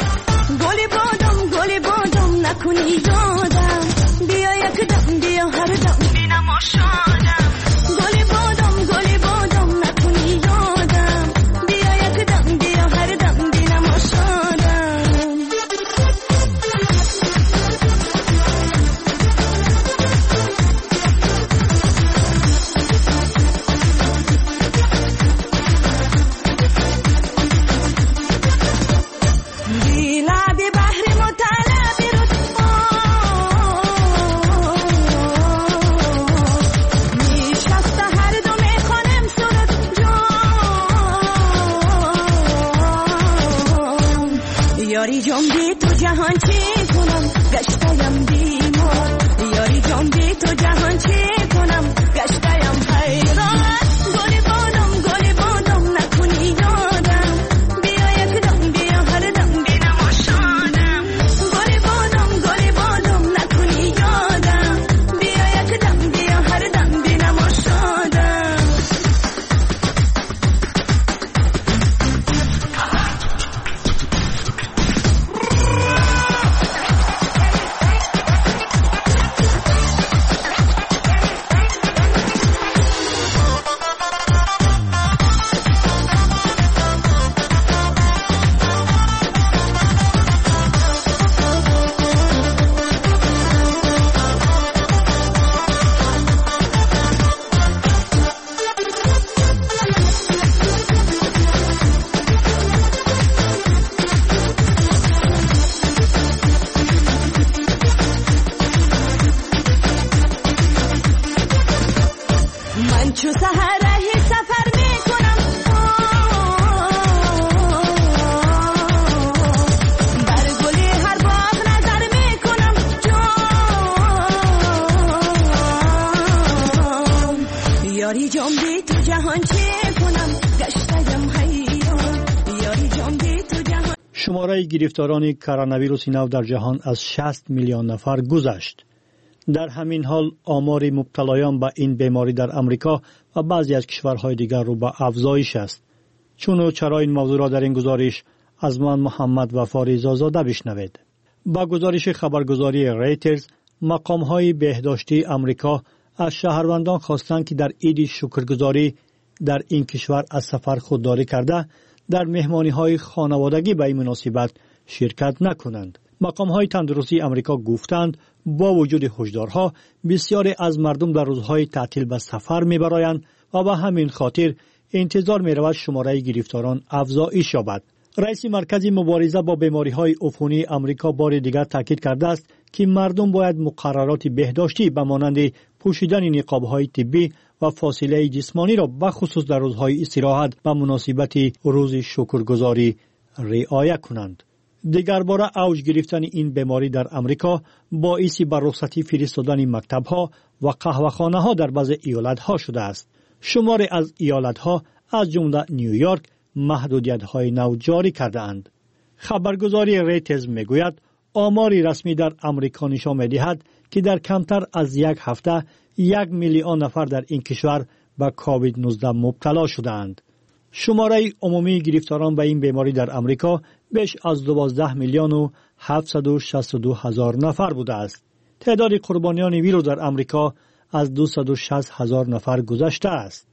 گلی بادم نکنی یادم، بیا یک دم بیا هر دم بینم شادم. گلی بادم نکنی یادم، بیا یک دم بیا هر دم بینم شادم. جهان چی کنم گشتم بیمار یاری جان بی تو جهان چی کنم گشتم حیران گلی بادم نکنی یادم بیا یک دم بیا هر دم بینم آشانم گلی بادم نکنی یادم بیا یک دم بیا هر دم بینم آشانم چو سحر رهی سفر میکنم بر گلی هر باغ نظر میکنم جان یاری جان بی تو جهان چه کنم گشتم حیران یاری جان بی تو جهان. شماره گرفتاران کرونا ویروس نو در جهان از 60 میلیون نفر گذشت. در همین حال آمار مبتلایان به این بیماری در امریکا و بعضی از کشورهای دیگر رو به افزایش است. چون چرا این موضوع را در این گزارش از من محمد وفاری زازاده بشنوید. با گزارش خبرگزاری ریترز، مقام‌های بهداشتی امریکا از شهروندان خواستند که در عید شکرگزاری در این کشور از سفر خودداری کرده در مهمانی‌های خانوادگی به این مناسبت شرکت نکنند. مقام‌های تندرستی امریکا گفتند با وجود هشدارها بسیاری از مردم در روزهای تعطیل به سفر می‌برایند و به همین خاطر انتظار می‌رود شماره گرفتاران افزایش یابد. رئیس مرکز مبارزه با بیماری‌های عفونی امریکا بار دیگر تاکید کرده است که مردم باید مقررات بهداشتی به مانند پوشیدن نقاب‌های طبی و فاصله جسمانی را به خصوص در روزهای استراحت و مناسبت روز شکرگزاری رعایت کنند. دیگر باره اوج گرفتن این بیماری در امریکا باعث به رخصتی فرستادن مکتب‌ها و قهوه‌خانه‌ها در بعضی ایالت‌ها شده است. شماری از ایالت‌ها از جمله نیویورک محدودیت‌های نو جاری کرده‌اند. خبرگزاری ریترز می‌گوید آمار رسمی در امریکا نشان می‌دهد که در کمتر از یک هفته 1 میلیون نفر در این کشور به کووید 19 مبتلا شده‌اند. شماره عمومی گرفتاران به این بیماری در امریکا بیش از 12 میلیون و 762 هزار نفر بوده است. تعداد قربانیان ویروس در امریکا از 260 هزار نفر گذشته است.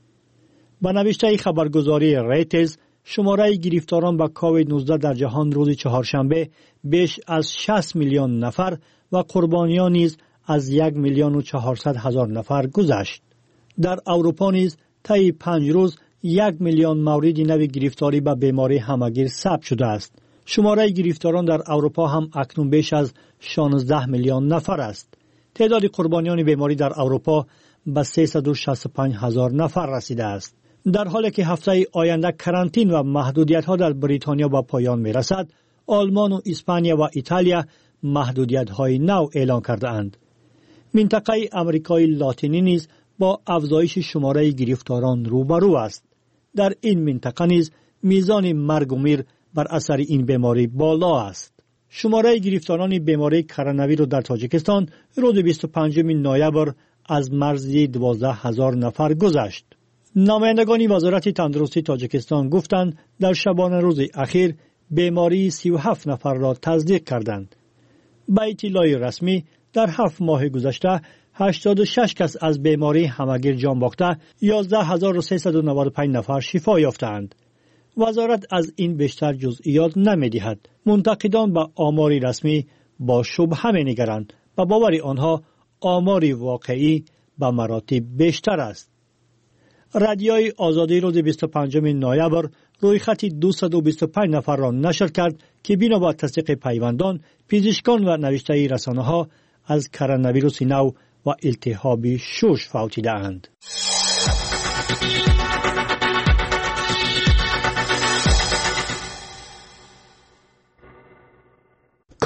به نوشته خبرگزاری ریترز، شماره گرفتاران به کووید 19 در جهان روز چهارشنبه بیش از 60 میلیون نفر و قربانیان نیز از 1 میلیون و 400 هزار نفر گذشت. در اروپا نیز طی 5 روز 1 میلیون مورد نو گرفتاری به بیماری همگیر ثبت شده است. شماره گرفتاران در اروپا هم اکنون بیش از 16 میلیون نفر است. تعداد قربانیان بیماری در اروپا به 365 هزار نفر رسیده است. در حالی که هفته آینده کرانتین و محدودیت‌ها در بریتانیا به پایان می‌رسد، آلمان و اسپانیا و ایتالیا محدودیت‌های نو اعلان کرده‌اند. منطقه آمریکای لاتینی نیز با افزایش شماره گرفتاران روبرو است. در این منطقه نیز میزان مرگ و میر بر اثر این بیماری بالا است. شماره گرفتاران بیماری کرونا ویروس در تاجیکستان روز 25 نوامبر از مرز 12,000 نفر گذشت. نمایندگان وزارت تندرستی تاجیکستان گفتند در شبانه روز اخیر بیماری 37 نفر را تصدیق کردند. به اطلاع رسمی در 7 ماه گذشته 86 کس از بیماری همگیر جان باخته 11395 نفر شفا یافتند. وزارت از این بیشتر جزئیات نمی‌دهد. منتقدان به آمار رسمی با شبهه می‌نگرند و باور آنها آمار واقعی به مراتب بیشتر است. رادیوی آزادی روز 25 نوامبر روی خط 225 نفر را نشر کرد که بنا به تصدیق پیوندان، پزشکان و نوشته رسانه‌ها از کرونا ویروس نو و التهاب شش فوتیده‌اند.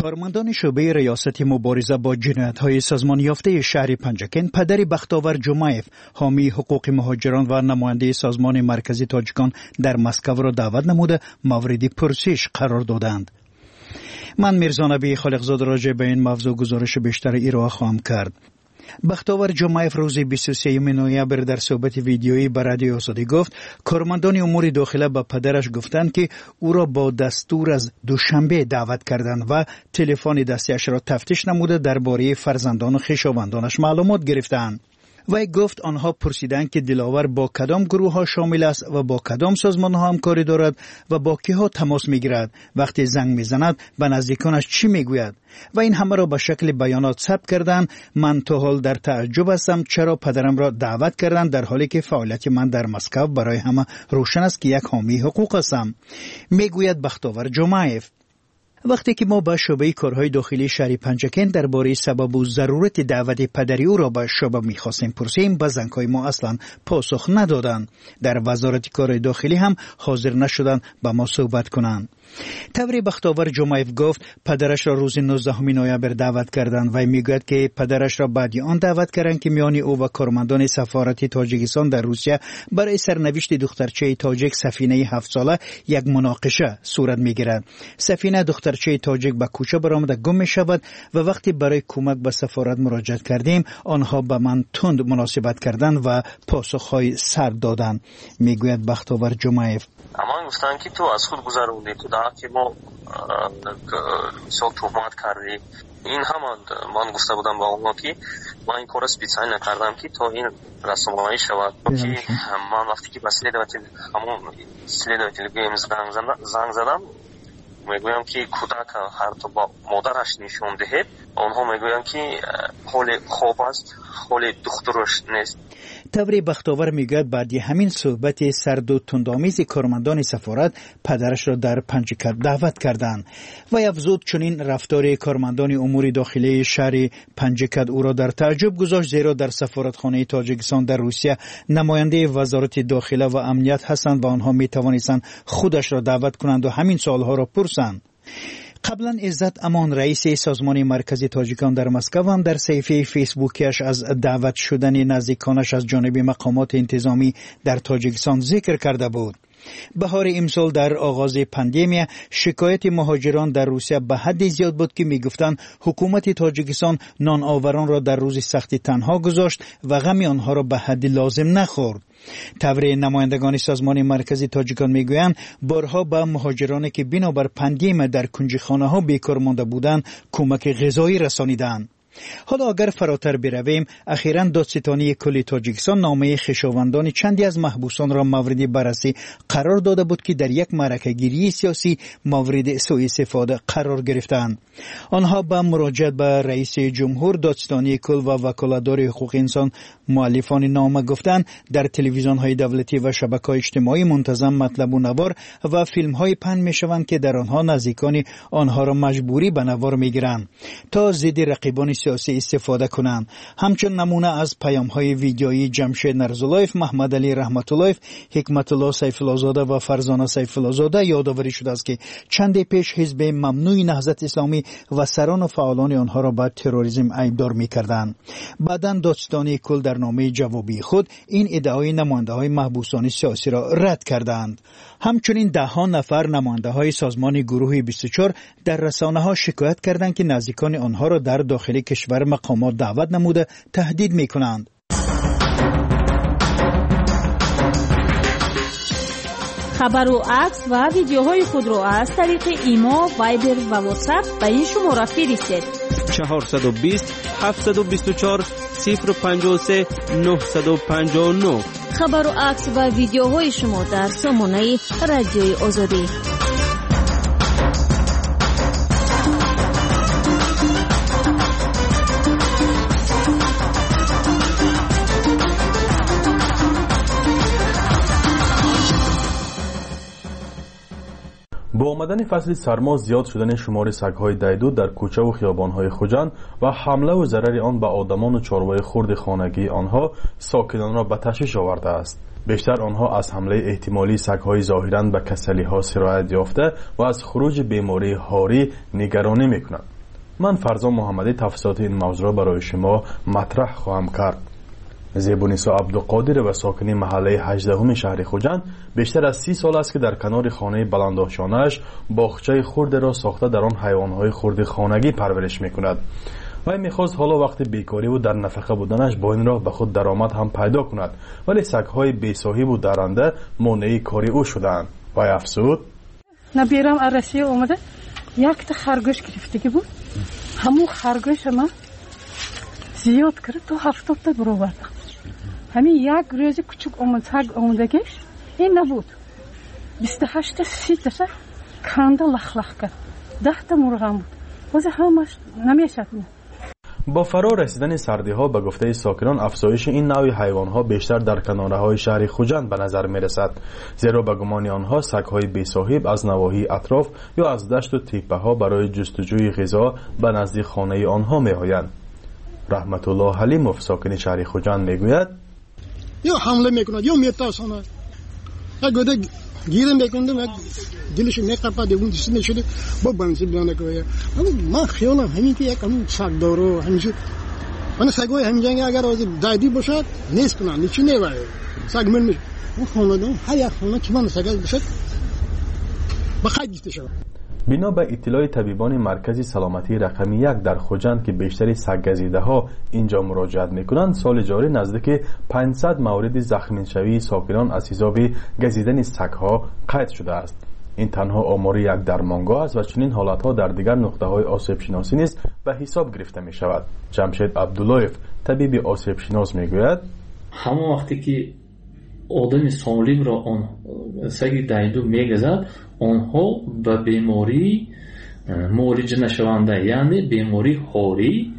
کارمندان شعبه ریاست مبارزه با جنایت‌های سازمان یافته شهر پنجکن پدر بختاور جمایف حامی حقوق مهاجران و نماینده سازمان مرکزی تاجیکان در مسکو را دعوت نموده مورد پرسش قرار دادند. من میرزا نبی خالقزاده راجع به این موضوع گزارش بیشتر ارائه خواهم کرد. بختاور جمایف روز 23 نوامبر در صحبت ویدیویی با رادیوی آزادی گفت کارمندان امور داخله به پدرش گفتند که او را با دستور از دوشنبه دعوت کردند و تلفن دستیش را تفتیش نموده درباره فرزندان و خویشاوندانش معلومات گرفتند. وی گفت آنها پرسیدند که دلاور با کدام گروه ها شامل است و با کدام سازمان ها همکاری دارد و با کی ها تماس میگیرد. وقتی زنگ میزند به نزدیکانش چی میگوید و این همه را به شکل بیانات ثبت کردند. من تا حال در تعجب هستم چرا پدرم را دعوت کردند در حالی که فعالیت من در مسکو برای همه روشن است که یک حامی حقوق هستم، میگوید بختاور جمایف. وقتی که ما به شعبه کارهای داخلی شهر پنجکن درباره سبب و ضرورت دعوت پدری او را به شعبه می‌خواستیم پرسیم، به زنگ‌های ما اصلا پاسخ ندادند. در وزارت کارهای داخلی هم حاضر نشدند با ما صحبت کنند. طوری بختاور جمایف گفت پدرش را روز 19 نوامبر دعوت کردند و میگوید که پدرش را بعد آن دعوت کردند که میان او و کارمندان سفارت تاجیکستان در روسیه برای سرنوشت دخترچه تاجیک سفینه 7 ساله یک مناقشه صورت میگیرد. سفینه دخترچه تاجیک به کوچه برآمده گم میشود و وقتی برای کمک به سفارت مراجعه کردیم آنها به من تند مناسبت کردند و پاسخهای سرد دادند، میگوید بختاور جمایف. اما گفتن که تو از خود گذروندی، تو در که ما مثال تهمت کردی. این همان من گفته بودم با اونها که من این کار اسپیڅلی نکردم که تو این رسانه‌ای شود. که من وقتی که به سلیدویتلگیم زنگ زدم میگویم که کودک هر تو با مادرش نشون دهید، آنها میگویم که حال خوب است، حال دخترش نیست. طوری بختاور میگوید بعد همین صحبت سرد و تندآمیز کارمندان سفارت پدرش را در پنجکد دعوت کردند و افزود چنین رفتار کارمندان امور داخلی شهر پنجکد او را در تعجب گذاشت، زیرا در سفارتخانه تاجیکستان در روسیه نماینده وزارت داخله و امنیت هستند و آنها می توانستند خودش را دعوت کنند و همین سوالها را پرسند. قبلا عزت امان رئیس سازمان مرکزی تاجیکان در مسکو هم در صفحه فیسبوکیش از دعوت شدن نزدیکانش از جانب مقامات انتظامی در تاجیکستان ذکر کرده بود. بهار امسال در آغاز پاندمی شکایت مهاجران در روسیه به حد زیاد بود که میگفتند حکومت تاجیکستان نان آوران را در روز سختی تنها گذاشت و غم آنها را به حد لازم نخورد. طوری نمایندگان سازمان مرکزی تاجیکان میگویند بارها به مهاجرانی که بنابر پاندمی در کنجخانه ها بیکار مانده بودند کمک غذایی رسانیدند. حالا اگر فراتر برویم، اخیراً دادستانی کل تاجیکستان نامه خویشاوندان چندی از محبوسان را مورد بررسی قرار داده بود که در یک معرکه‌گیری سیاسی مورد سوء استفاده قرار گرفتند. آنها با مراجعت به رئیس جمهور، دادستانی کل و وکالتدار حقوق انسان مؤلفان نامه گفتند در تلویزیون‌های دولتی و شبکه‌های اجتماعی منتظم مطلب و نوار و فیلم‌های پهن می‌شوند که در آنها نزدیکان آنها را مجبوری به نوار می‌گیرند تا ضد رقیبان سیاسی استفاده کنند. همچون نمونه از پیام‌های ویدیویی جمشید نرزالایف، محمد علی رحمت اللهیف، حکمت الله سیف الله زاده و فرزانه سیف الله زاده یادآوری شده است که چند پیش حزب ممنوع نهضت اسلامی و سران و فعالان آنها را به تروریسم ایبدار می‌کردند. بعداً دادستانی کل در نامه جوابی خود این ادعای نماینده‌های محبوسان سیاسی را رد کردند. همچنین ده‌ها نفر نماینده‌های سازمان گروه 24 در رسانه‌ها شکایت کردند که نزدیکان آنها را در داخل کشور مقامات دعوت نموده تهدید می‌کنند. خبر و عکس و ویدیوهای خود را از طریق ایما، وایبر و واتساپ به این شماره فرستید: 420 724 053 959. خبر و عکس و ویدیوهای شما در سامانه رادیوی آزادی. با آمدن فصل سرما زیاد شدن شمار سگ‌های دیدو در کوچه و خیابان‌های خوجند و حمله و ضرر آن به آدمان و چاروای خرد خانگی آنها ساکنان را به تشویش آورده است. بیشتر آنها از حمله احتمالی سگ‌های ظاهراً به کسلی‌ها سرایت یافته و از خروج بیماری هاری نگرانی می‌کنند. من فرزان محمدی تفصیلات این موضوع را برای شما مطرح خواهم کرد. زیبونیسا عبدالقادر و ساکنی محله 18 شهر خوجند بیشتر از 30 سال است که در کنار خانه بلندآشانه‌اش باغچه خرد را ساخته در آن حیوانات خرد خانگی پرورش می‌کند. وی می‌خواست حالا وقتی بیکاری و در نفقه بودنش با این راه به خود درآمد هم پیدا کند، ولی سگ‌های بی‌صاحب و درنده مانع کاری او شدند. وی افسود: نبیرم عرصی اومده یک تا خرگوش گرفتگی بود. همون خرگوش ما زیاد کرد تا 70 تا برابر. همین یک روز کوچک اومدگیش این نبود. 28 تا 30 تا کنده لخ کرد. 10 تا مرغ بود. واسه همش نمیشد. با فرا رسیدن سردی ها به گفته ساکنان افزایش این نوع حیوان ها بیشتر در کناره های شهر خوجند به نظر می رسد، زیرا به گمان آنها سگ های بی صاحب از نواحی اطراف یا از دشت و تپه ها برای جستجوی غذا به نزدیک خانه آنها می آیند. رحمت الله حلیموف ساکن شهر خوجند می گوید: یا حمله میکند یا میترساند. اگه گیرم میکنه دلش میقپه اون چیز نشده با بنزی بیانه که من خیالم همین که یک همون سگ داره همیشه من سگای همینجنگ اگر از دایدی باشد نیست کنن نیچی نیوه سگ من میشه اون خانه دارم هر یک خانه که من سگای باشد بخواهد گیسته شد. بنا به اطلاع طبیبان مرکز سلامتی رقمی 1 در خوجند که بیشتری سگ‌گزیده ها اینجا مراجعت میکنند، سال جاری نزدیک 500 مورد زخم‌شوی ساکنان از حساب گزیدن سگ‌ها قید شده است. این تنها آمار یک درمانگاه است و چنین حالت‌ها در دیگر نقطه‌های آسیب شناسی نیز به حساب گرفته می‌شود. جمشید عبداللهیف طبیب آسیب شناس میگوید: همون وقتی که آدم سالم را آن سگ دایدو میگذد، آنها به بیماری معالجه نشونده یعنی بیماری هاری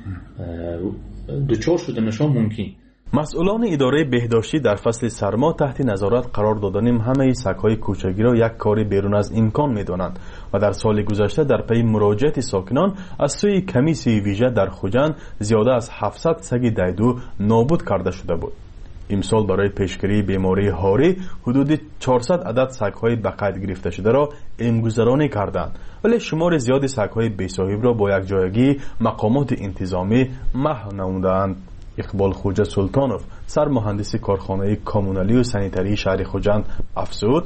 دچار شدنشان ممکن. مسئولان اداره بهداشتی در فصل سرما تحت نظارت قرار دادن همه سگ‌های کوچگی را یک کاری بیرون از امکان می‌دانند و در سال گذشته در پی مراجعت ساکنان از سوی کمیسیون ویژه در خوجند زیاده از 700 سگ دایدو نابود کرده شده بود. امسال برای پیشگیری بیماری هاری حدود 400 عدد سگ‌های به قید گرفته شده را امگذرانی کردند، ولی شمار زیاد سگ‌های بی‌صاحب را با یک جایگی مقامات انتظامی محو نمودند. اقبال خوجه سلطانوف سرمهندس کارخانه کامونالی و سانیتری شهر خوجند افزود: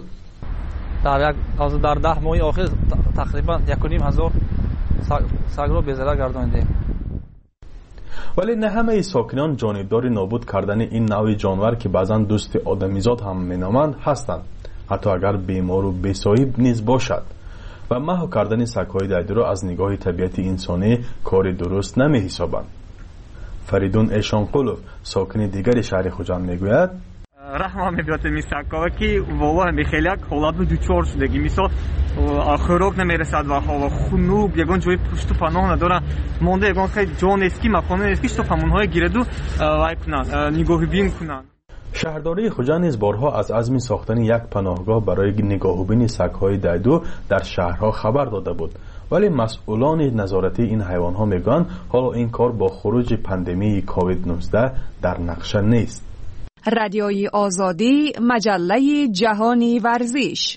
در 10 ماه آخر تقریبا 1,500 سگ را به ضرر گردانیدیم. ولی نه همه ساکنان جانبدار نابود کردن این نوع جانور که بعضا دوست آدمیزاد هم مینامند هستند، حتی اگر بیمار و بی‌صاحب نیز باشد. و محو کردن سگ‌های دایدو را از نگاه طبیعت انسانی کار درست نمی حسابند. فریدون ایشانقولوف ساکن دیگر شهر خوجند میگوید: رحم میاد میسکا که والله خیلی حالات دچار شدگی مثلا خوراک نمیرسد و حالا خنوب یگان جای پشت و پناه نداره مونده یگان خیلی جان اسکی مخانه اسکی تو همونهای گیرد و وای کنن نگاه بین کنن. شهرداری خوجند نیز بارها از عزم ساختن یک پناهگاه برای نگاهبین سگ‌های دایدو در شهرها خبر داده بود، ولی مسئولان نظارتی این حیوان‌ها میگویند حالا این کار با خروج پاندمی کووید 19 در نقشه نیست. رادیوی آزادی، مجله جهانی ورزش.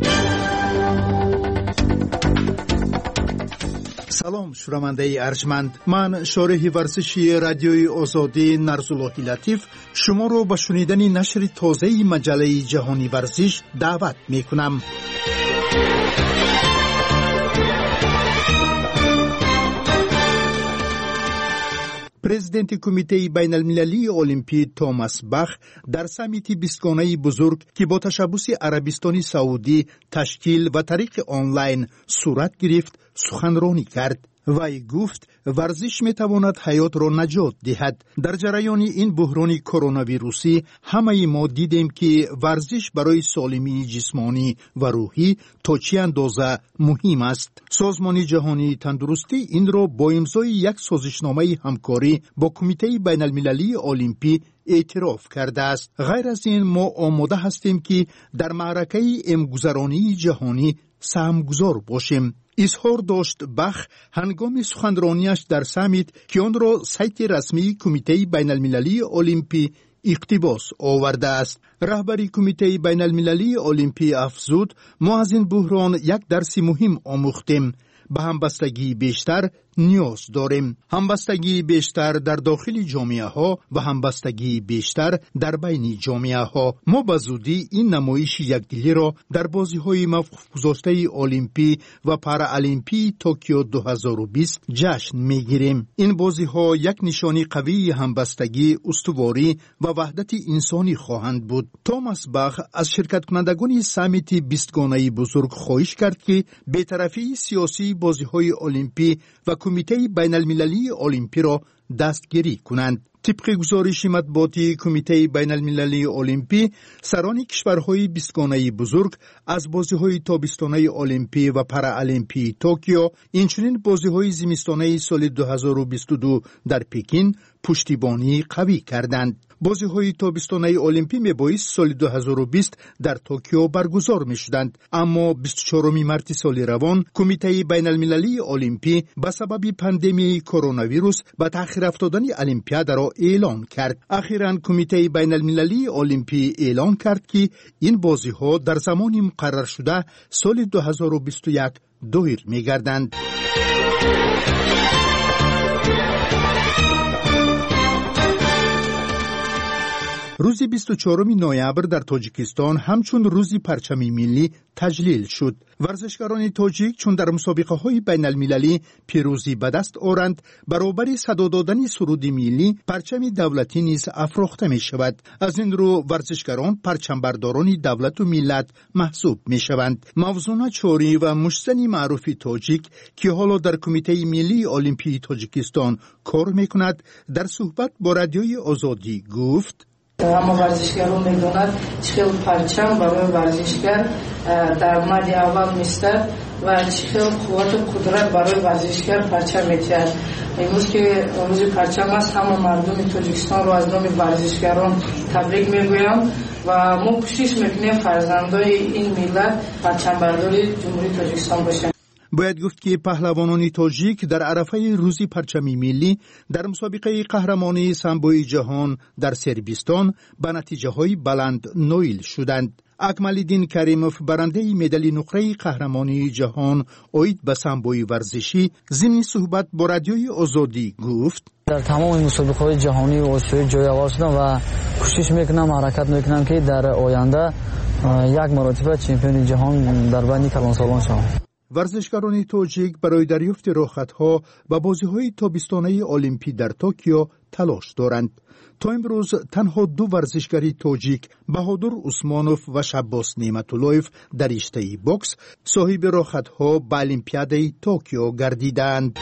سلام شنونده ارجمند، من شارح ورزشی رادیوی آزادی نرزاللهی لطیف شما رو به شنیدن نشر تازه مجله جهانی ورزش دعوت میکنم. پرزیدنت کمیته بین المللی المپی توماس باخ در سمیت 20 گانه بزرگ که با تشبث عربستان سعودی تشکیل و طریق آنلاین صورت گرفت سخنرانی کرد. وی گفت ورزش میتواند حیات را نجات دهد. در جریان این بحران کرونا ویروسی همه ما دیدیم که ورزش برای سالمی جسمانی و روحی تا چه اندازه مهم است. سازمان جهانی تندرستی این را با امضای یک سازشنامه همکاری با کمیته بین المللی المپی اعتراف کرده است. غیر از این ما آماده هستیم که در معرکه امگذرانی جهانی سهمگذار باشیم. اظهار داشت بخ هنگام سخنرانیش در سمیت که آن را سایت رسمی کمیته بین المللی المپی اقتباس آورده است. رهبری کمیته بین المللی المپی افزود ما از این بحران یک درس مهم آموختیم. به همبستگی بیشتر نیاز داریم. همبستگی بیشتر در داخل جامعه ها و همبستگی بیشتر در بین جامعه ها. ما به زودی این نمایش یکدلی را در بازی های موقوف گذاشته المپی و پارالیمپی توکیو 2020 جشن میگیریم. این بازی ها یک نشانی قوی همبستگی، استواری و وحدت انسانی خواهند بود. توماس باخ از شرکت کنندگان سامیت 20 گانه بزرگ خواهش کرد که بی‌طرفی سیاسی بازی های المپی و کمیته بین المللی المپی را دستگیری کنند. طبق گزارش مطبوعاتی کمیته بین المللی المپی، سران کشورهای 20 گانه بزرگ از بازی‌های تابستانه المپی و پارالیمپی توکیو، اینچنین بازی‌های زمستانه سال 2022 در پکین پشتیبانی قوی کردند. بازی‌های تابستانه المپی میبایست سال 2020 در توکیو برگزار می‌شدند، اما 24 مارس سال روان کمیته بین المللی المپی به سبب پاندمی کرونا ویروس به تأخیر افتادن المپیاد را اعلان کرد. اخیراً کمیته بین المللی المپی اعلان کرد که این بازی‌ها در زمان مقرر شده سال 2021 دایر می‌گردند. روز 24 نوامبر در تاجیکستان همچون روز پرچم ملی تجلیل شد. ورزشکاران تاجیک چون در مسابقه های بین المللی پیروزی به دست آورند، برابر صدا دادن سرود ملی پرچم دولتی نیز افراخته می شود. از این رو ورزشکاران پرچمبرداران دولت و ملت محسوب می شوند. موزونا چوری و محسن معروف تاجیک که حالا در کمیته ملی المپی تاجیکستان کار می کند، در صحبت با رادیوی آزادی گفت: اما ورزشکاران میدونند چخیل پرچم برای ورزشکار در مد اول میستد و چخیل قوت و قدرت برای ورزشکار پرچم میتید. امروز که روز پرچم است، همه مردم تاجیکستان رو از نام ورزشکاران تبریک میگویم و ما کوشش میکنیم فرزندای این ملت پرچم برداری جمهوری تاجیکستان باشند. باید گفت که پهلوانان تاجیک در عرفه روز پرچم ملی در مسابقه قهرمانی سامبوی جهان در سربستان به نتیجه های بلند نایل شدند. اکمالدین کریموف برنده مدال نقره قهرمانی جهان اوید به سامبوی ورزشی ضمن صحبت با رادیوی آزادی گفت: در تمام مسابقه‌های جهانی و آسیایی جای اول شدم و کوشش میکنم، حرکت میکنم که در آینده یک مرتبه چمپیون جهان در بین کلانسالان شوم. ورزشکاران تاجیک برای دریافت راحت‌ها و بازی‌های تابستانه المپی در توکیو تلاش دارند. تا امروز تنها دو ورزشکاری تاجیک، بهادر عثمانوف و شباس نعمت‌اللهیف در رشته بوکس، صاحب راحت‌ها به المپیاد توکیو گردیدند.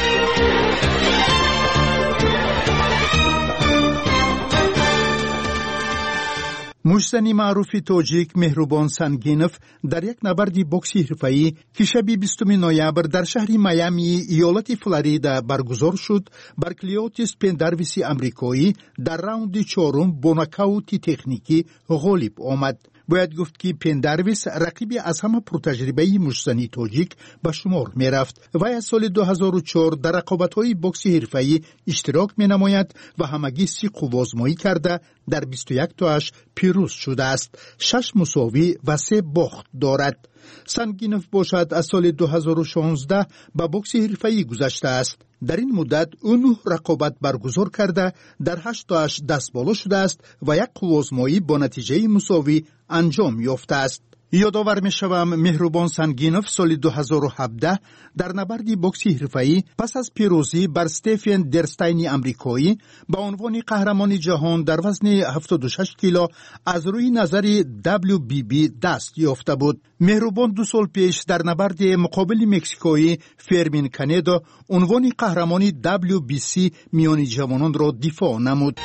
محسن معروف تاجیک مهربان سنگینوف در یک نبرد بوکسی حرفه‌ای که شب 20 نوامبر در شهر میامی ایالت فلوریدا برگزار شد، بر کلیوتیس پندرویس امریکایی در راوند چهارم با ناکاوت تکنیکی غالب آمد. باید گفت که پندرویس رقیبی از همه پرتجربه محسن تاجیک به شمار می رفت و از سال 2004 در رقابت‌های بوکس حرفه‌ای اشتراک می نماید و همگی 30 آزمایی کرده در 21 تاش پیروز شده است. 6 مساوی و 3 باخت دارد. سنگینوف باشد از سال 2016 به بوکس حرفه‌ای گذشته است. در این مدت او 9 رقابت برگزار کرده در 8 تاش دست بالا شده است و 1 آزمایی با نتیجه مساوی انجام یافته است. یادآور می‌شوم مهربان سنگینوف سال 2017 در نبرد بوکسی حرفه‌ای پس از پیروزی بر استفن درستین امریکایی با عنوان قهرمان جهان در وزن 76 کیلو از روی نظر WBB دست یافته بود. مهربان 2 سال پیش در نبرد مقابل مکزیکویی فرمین کانیدو عنوان قهرمانی WBC میان جوانان را دفاع نمود.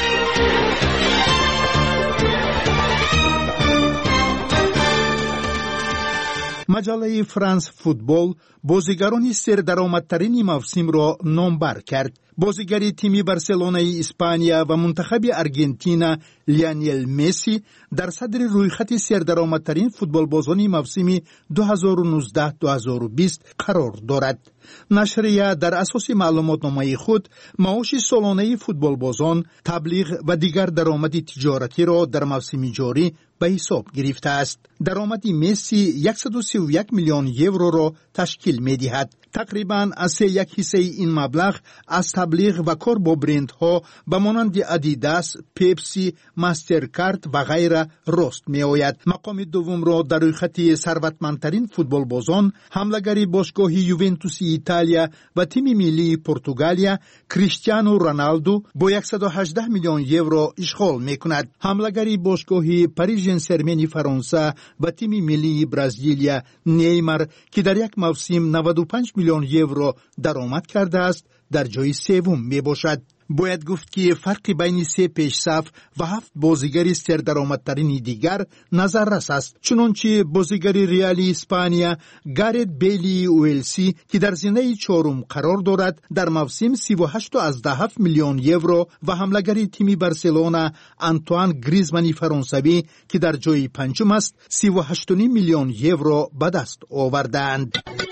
مجله فرانس فوتبال بازیگران سردرآمدترین موسم را نامبر کرد. بازیگر تیم بارسلونای اسپانیا و منتخب آرژانتین لیونل مسی در صدر رویخط سردرآمدترین فوتبالبازان موسم 2019-2020 قرار دارد. نشریه در اساس معلوماتنامه خود معاش سالانه فوتبالبازان، تبلیغ و دیگر درآمد تجارتی را در موسم جاری به حساب گرفته است. درآمد مسی 131 میلیون یورو را تشکیل می‌دهد. تقریباً از 1 حصه این مبلغ از تبلیغ و کار با برندها به مانند ادیداس، پیپسی، ماسترکارد و غیره رست می آید. مقام دوم را در روی خط ثروتمندترین فوتبال بازان حمله‌گری باشگاه یوونتوس ایتالیا و تیم ملی پرتغالیا کریستیانو رونالدو با 118 میلیون یورو اشغال می کند. حمله‌گری باشگاه پاریس ژن ژرمن فرانسه و تیم ملی برزیلیا نیمار که در یک موسم 95 میلیون یورو درآمد کرده است در جای سوم می باشد. باید گفت که فرق بین 3 پیشصف و 7 بازیگر سردرآمدترین دیگر نظررس است. چنانچه بازیگر ریال اسپانیا گارت بیلی ویلسی که در زینه 4 قرار دارد در موسم 38.7 میلیون یورو و حمله‌گر تیم بارسلونا آنتوان گریزمان فرانسوی که در جای 5 است 38.5 میلیون یورو به دست آوردند.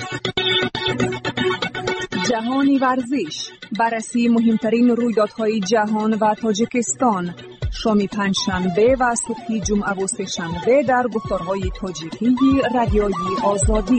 جهانی ورزش، بررسی مهمترین رویدادهای جهان و تاجیکستان، شام پنجشنبه و صبح جمعه و سه‌شنبه در گفتارهای تاجیکی رادیوی آزادی.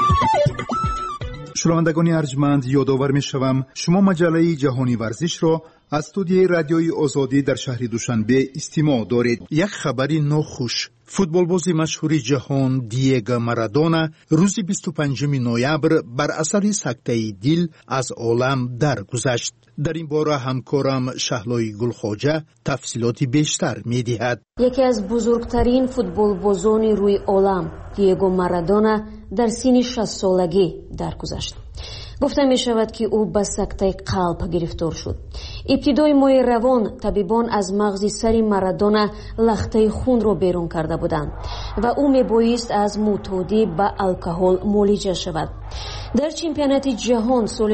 شنوندگان ارجمند، یادآور می‌شوم شما مجله جهانی ورزش را از استودیوی رادیوی آزادی در شهر دوشنبه استماع دارید. یک خبری ناخوش: فوتبالباز مشهور جهان دیگو مارادونا روز 25 نوامبر بر اثر سکته دل از عالم درگذشت. در این باره همکارم شهلای گلخواجه تفصیلات بیشتر می‌دهد. یکی از بزرگترین فوتبالبازان روی عالم دیگو مارادونا در سن 60 سالگی درگذشت. گفته می شود که او به سکته قلب گرفتار شد. ابتدای ماه روان طبیبان از مغز سر مارادونا لخته خون را بیرون کرده بودند و او می بایست از معتادی به الکل معالجه شود. در چمپیونات جهان سال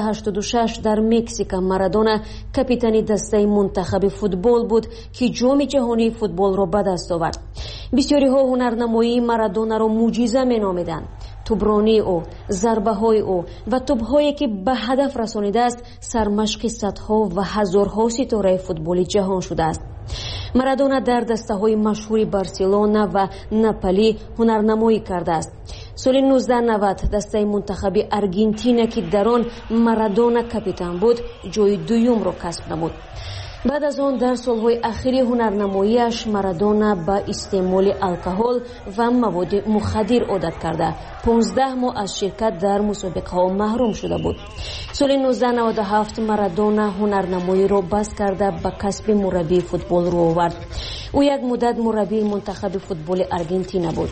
1986 در مکزیک مارادونا کاپیتان دسته منتخب فوتبال بود که جام جهانی فوتبال را به دست آورد. بسیاری ها هنرنمایی مارادونا را معجزه می نامیدند. توبرانی او، ضربه های او و توپ‌هایی که به هدف رسانیده است سرمشق صدها و هزارها ستاره فوتبال جهان شده است. مارادونا در دسته‌های مشهور بارسلونا و ناپولی هنرنمایی کرده است. سال 1990 دسته منتخب آرژانتین که در آن مارادونا کاپیتان بود جای دوم را کسب نمود. بعد از آن در سالهای اخیر هنرنماییش مارادونا با استعمال الکل و مواد مخدر عادت کرده 15 ماه از شرکت در مسابقه ها محروم شده بود. سال 1997 مارادونا هنرنمایی را بس کرده به کسب مربی فوتبال رو آورد. او یک مدت مربی منتخب فوتبال آرژانتین بود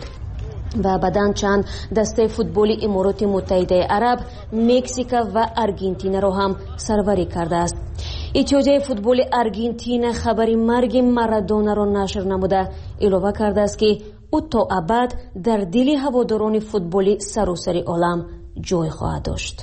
و بعداً چند دسته فوتبال امارات متحده عرب، مکزیک و آرژانتین را هم سروری کرده است. اتحادیه فوتبال آرژانتین خبر مرگ مارادونا را نشر نموده اعلام کرده است که او تا ابد در دل هواداران فوتبال سراسر عالم جای خواهد داشت.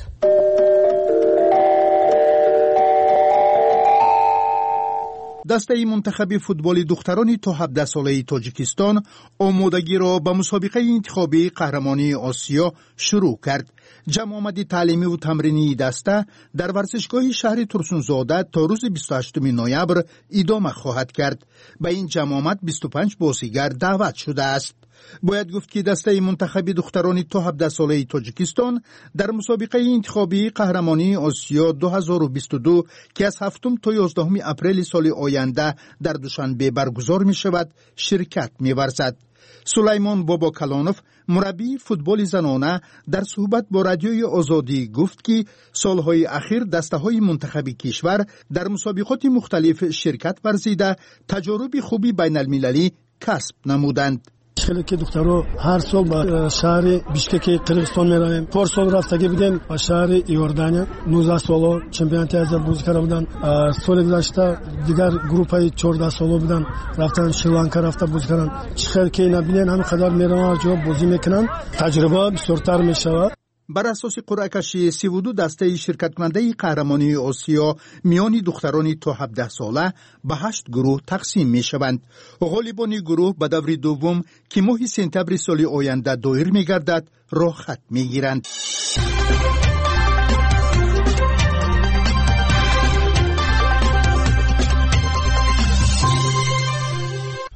دسته منتخب فوتبال دختران تا 17 ساله تاجیکستان آمادگی را به مسابقه انتخابی قهرمانی آسیا شروع کرد. جمع آمد تعلیمی و تمرینی دسته در ورزشگاه شهر ترسونزاده تا روز 28 نوامبر ادامه خواهد کرد. به این جمع آمد 25 بازیگر دعوت شده است. باید گفت که دسته منتخب دختران تا 17 ساله تاجیکستان در مسابقه انتخابی قهرمانی آسیا 2022 که از 7 تا 11 اپریل سال آینده در دوشنبه برگزار می شود شرکت می ورزد. سلیمان بابا کلانوف مربی فوتبال زنانه در صحبت با رادیوی آزادی گفت که سالهای اخیر دسته‌های منتخب کشور در مسابقات مختلف شرکت ورزیده تجارب خوبی بین المللی کسب نمودند. خیلی که دخترها هر سال به شهر بیشکک قرقیزستان میرویم. پارسال رفتگی بودیم به شهر ایوردانیا 19 سالا چمپیونات آسیا بازی کرده بودن. سال گذشته دیگر گروه 14 سالا بودن رفتن شریلانکا رفته بازی کردن. خیلی که نبینن همه قدر میرن جو بازی میکنن تجربه بسیارتر میشود. بر اساس قرعه کشی 32 دسته شرکت کننده قهرمانی آسیا میان دختران تا 17 ساله به 8 گروه تقسیم می شوند. غالبان گروه به دور دوم که ماه سپتامبر سال آینده دایر می گردد راه خط می گیرند.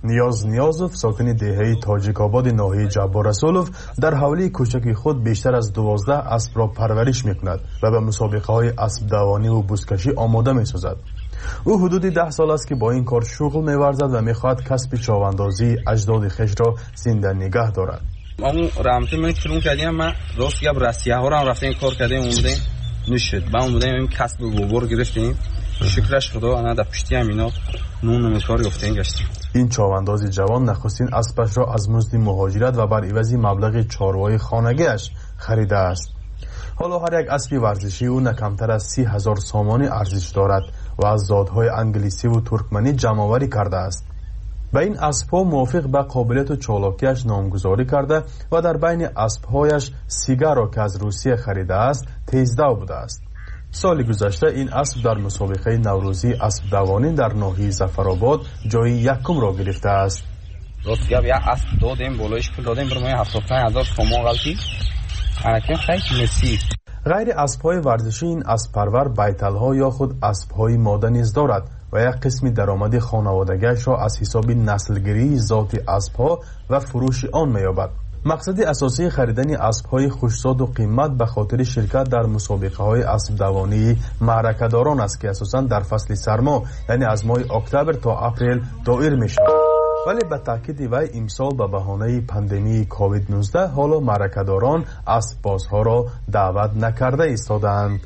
نیازوف ساکن دهه تاجیک آباد ناحیه جبار رسولوف در حوله کوچک خود بیشتر از 12 اسب را پرورش میکند و به مسابقه های اسب دوانی و بزکشی آماده میسازد. او حدود 10 سال است که با این کار شغل می‌ورزد و می‌خواهد کسب چاواندازی اجداد خویش را زنده نگه دارد. ما رامته من شروع کردیم، ما راست گپ روسیه ها را رفتیم کار کردیم، اومدیم نشد با اومدیم این کسب گوبر گرفتیم، شکرش خدا انا در پشتی همینا نون کار گفتیم گشتیم. این چاوانداز جوان نخستین اسبش را از مزد مهاجرت و بر عوض مبلغ چاروای خانگیش خریده است. حالا هر یک اسب ورزشی او نه کمتر از 30,000 سامانی ارزش دارد و از زادهای انگلیسی و ترکمنی جمع‌آوری کرده است. به این اسب‌ها موافق به قابلیت و چالاکیش نامگذاری کرده و در بین اسب‌هایش سیگار را که از روسیه خریده است تیزدو بوده است. سال گذشته این اسب در مسابقه نوروزی اسب دوانی در ناحیه ظفرآباد جای یکم را گرفته است. راست گپ یک اسب دادیم، بالایش پول دادیم، برای 75,000 تومان غلطی. اکنون خیلی نصیب. غیر اسب‌های ورزشی این اسب پرور بیتل‌ها یا خود اسب‌های ماده نیز دارد و یک قسمی درآمد خانوادگیش را از حساب نسلگیری ذات اسب‌ها و فروش آن می‌یابد. مقصد اساسی خریدن اسب‌های خوش‌زاد و قیمت به خاطر شرکت در مسابقه‌های اسب دوانی معرکه‌داران است که اساساً در فصل سرما یعنی از ماه اکتبر تا اپریل دایر می‌شود. ولی به تاکید وی امسال به بهانه پاندمی کووید 19 حالا معرکه‌داران اسب‌بازها را دعوت نکرده ایستادند.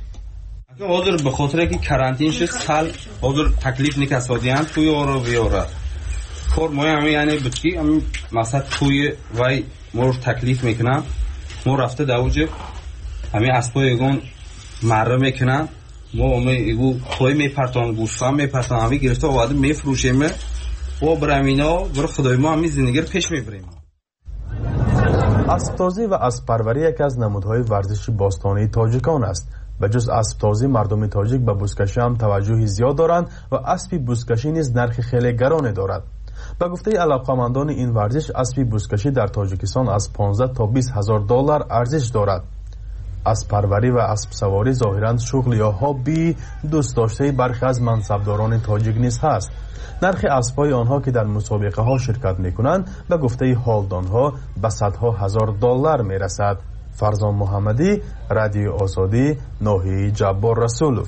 حاضر به خاطر که کرانتین شد سال حاضر تکلیف نکسادیان توی رو بیاره کار ما همه یعنی بچی همین مثلا توی وی ما رو تکلیف میکنم ما رفته دوجه همین اسبای گون مره میکنم ما همه ایگو توی میپرتان گوسفند میپرتان همه گرفته و بعد میفروشیم و برمینا برای خدای ما همین زندگی رو پیش میبریم. اسب‌تازی و اسب‌پروری یکی از نمودهای ورزش باستانی تاجیکان است. به جز اسب‌تازی مردم تاجیک به بزکشی هم توجهی زیاد دارند و اسب بزکشی نیز نرخ خیلی گرانی دارد. به گفته علاقه‌مندان این ورزش اسب بزکشی در تاجیکستان از 15 تا 20,000 دلار ارزش دارد. اسب پروری و اسب سواری ظاهراً شغل یا هابی دوست داشته برخی از منصبداران تاجیک نیز هست. نرخ اسب‌های آنها که در مسابقه ها شرکت می‌کنند به گفته حالدانها به صدها هزار دلار می‌رسد. فرزان محمدی، رادیو آزادی، ناحیه جبار رسولوف.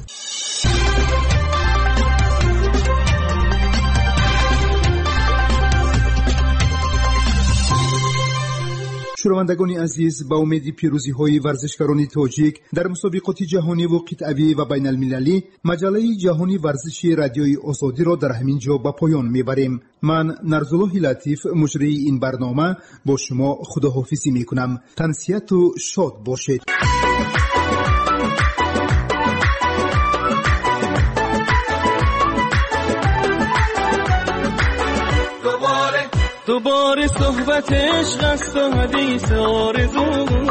شنوندگان عزیز، با امید پیروزی های ورزشکاران تاجیک در مسابقات جهانی و قطعی و بین المللی، مجله جهانی ورزشی رادیوی آزادی را در همین جا به پایان میبریم. من نرزالله لطیف مجری این برنامه با شما خداحافظی میکنم. تنسیت و شاد باشید. دوباره صحبت عشق است و حدیث آرزو،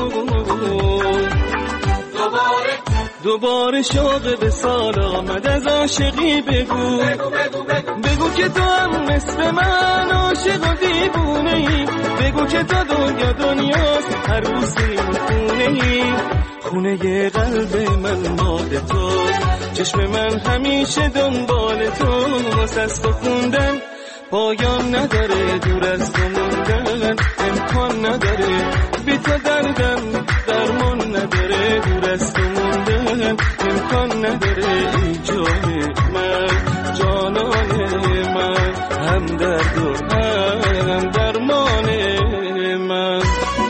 دوباره شوق به سال آمد از عاشقی. بگو که تو هم مثل من عاشق و دیوونه ای، بگو که تو دنیاست عروس این خونه ای، خونه قلب من مال تو، چشم من همیشه دنبال تو، واسه از تو خوندن پایان نداره، دور از تو موندن امکان نداره، بی تو دردم درمان نداره، دور از تو موندن امکان نداره. ای جان من، جانان من، هم درد و هم درمان من.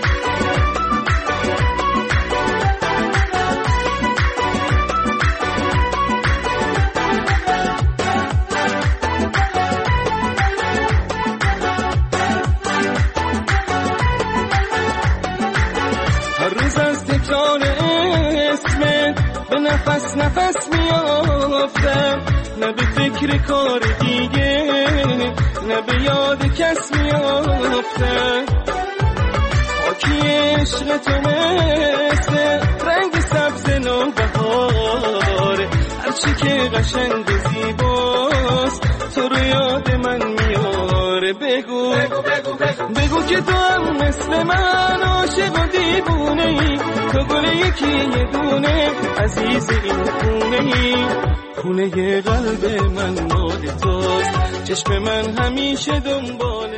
نفس میافتم، نه به فکر کار دیگه، نه به یاد کس میافتم. خاکی عشق تو مثل رنگ سبز نوبهاره، هرچی که قشنگ و زیباست تو رو یاد من میاره. بگو که تو هم مثل من عاشق و دیوونه ای، تو گل یکی یه دونه عزیز این خونه ای، خونه قلب من مال توست، چشم من همیشه دنبال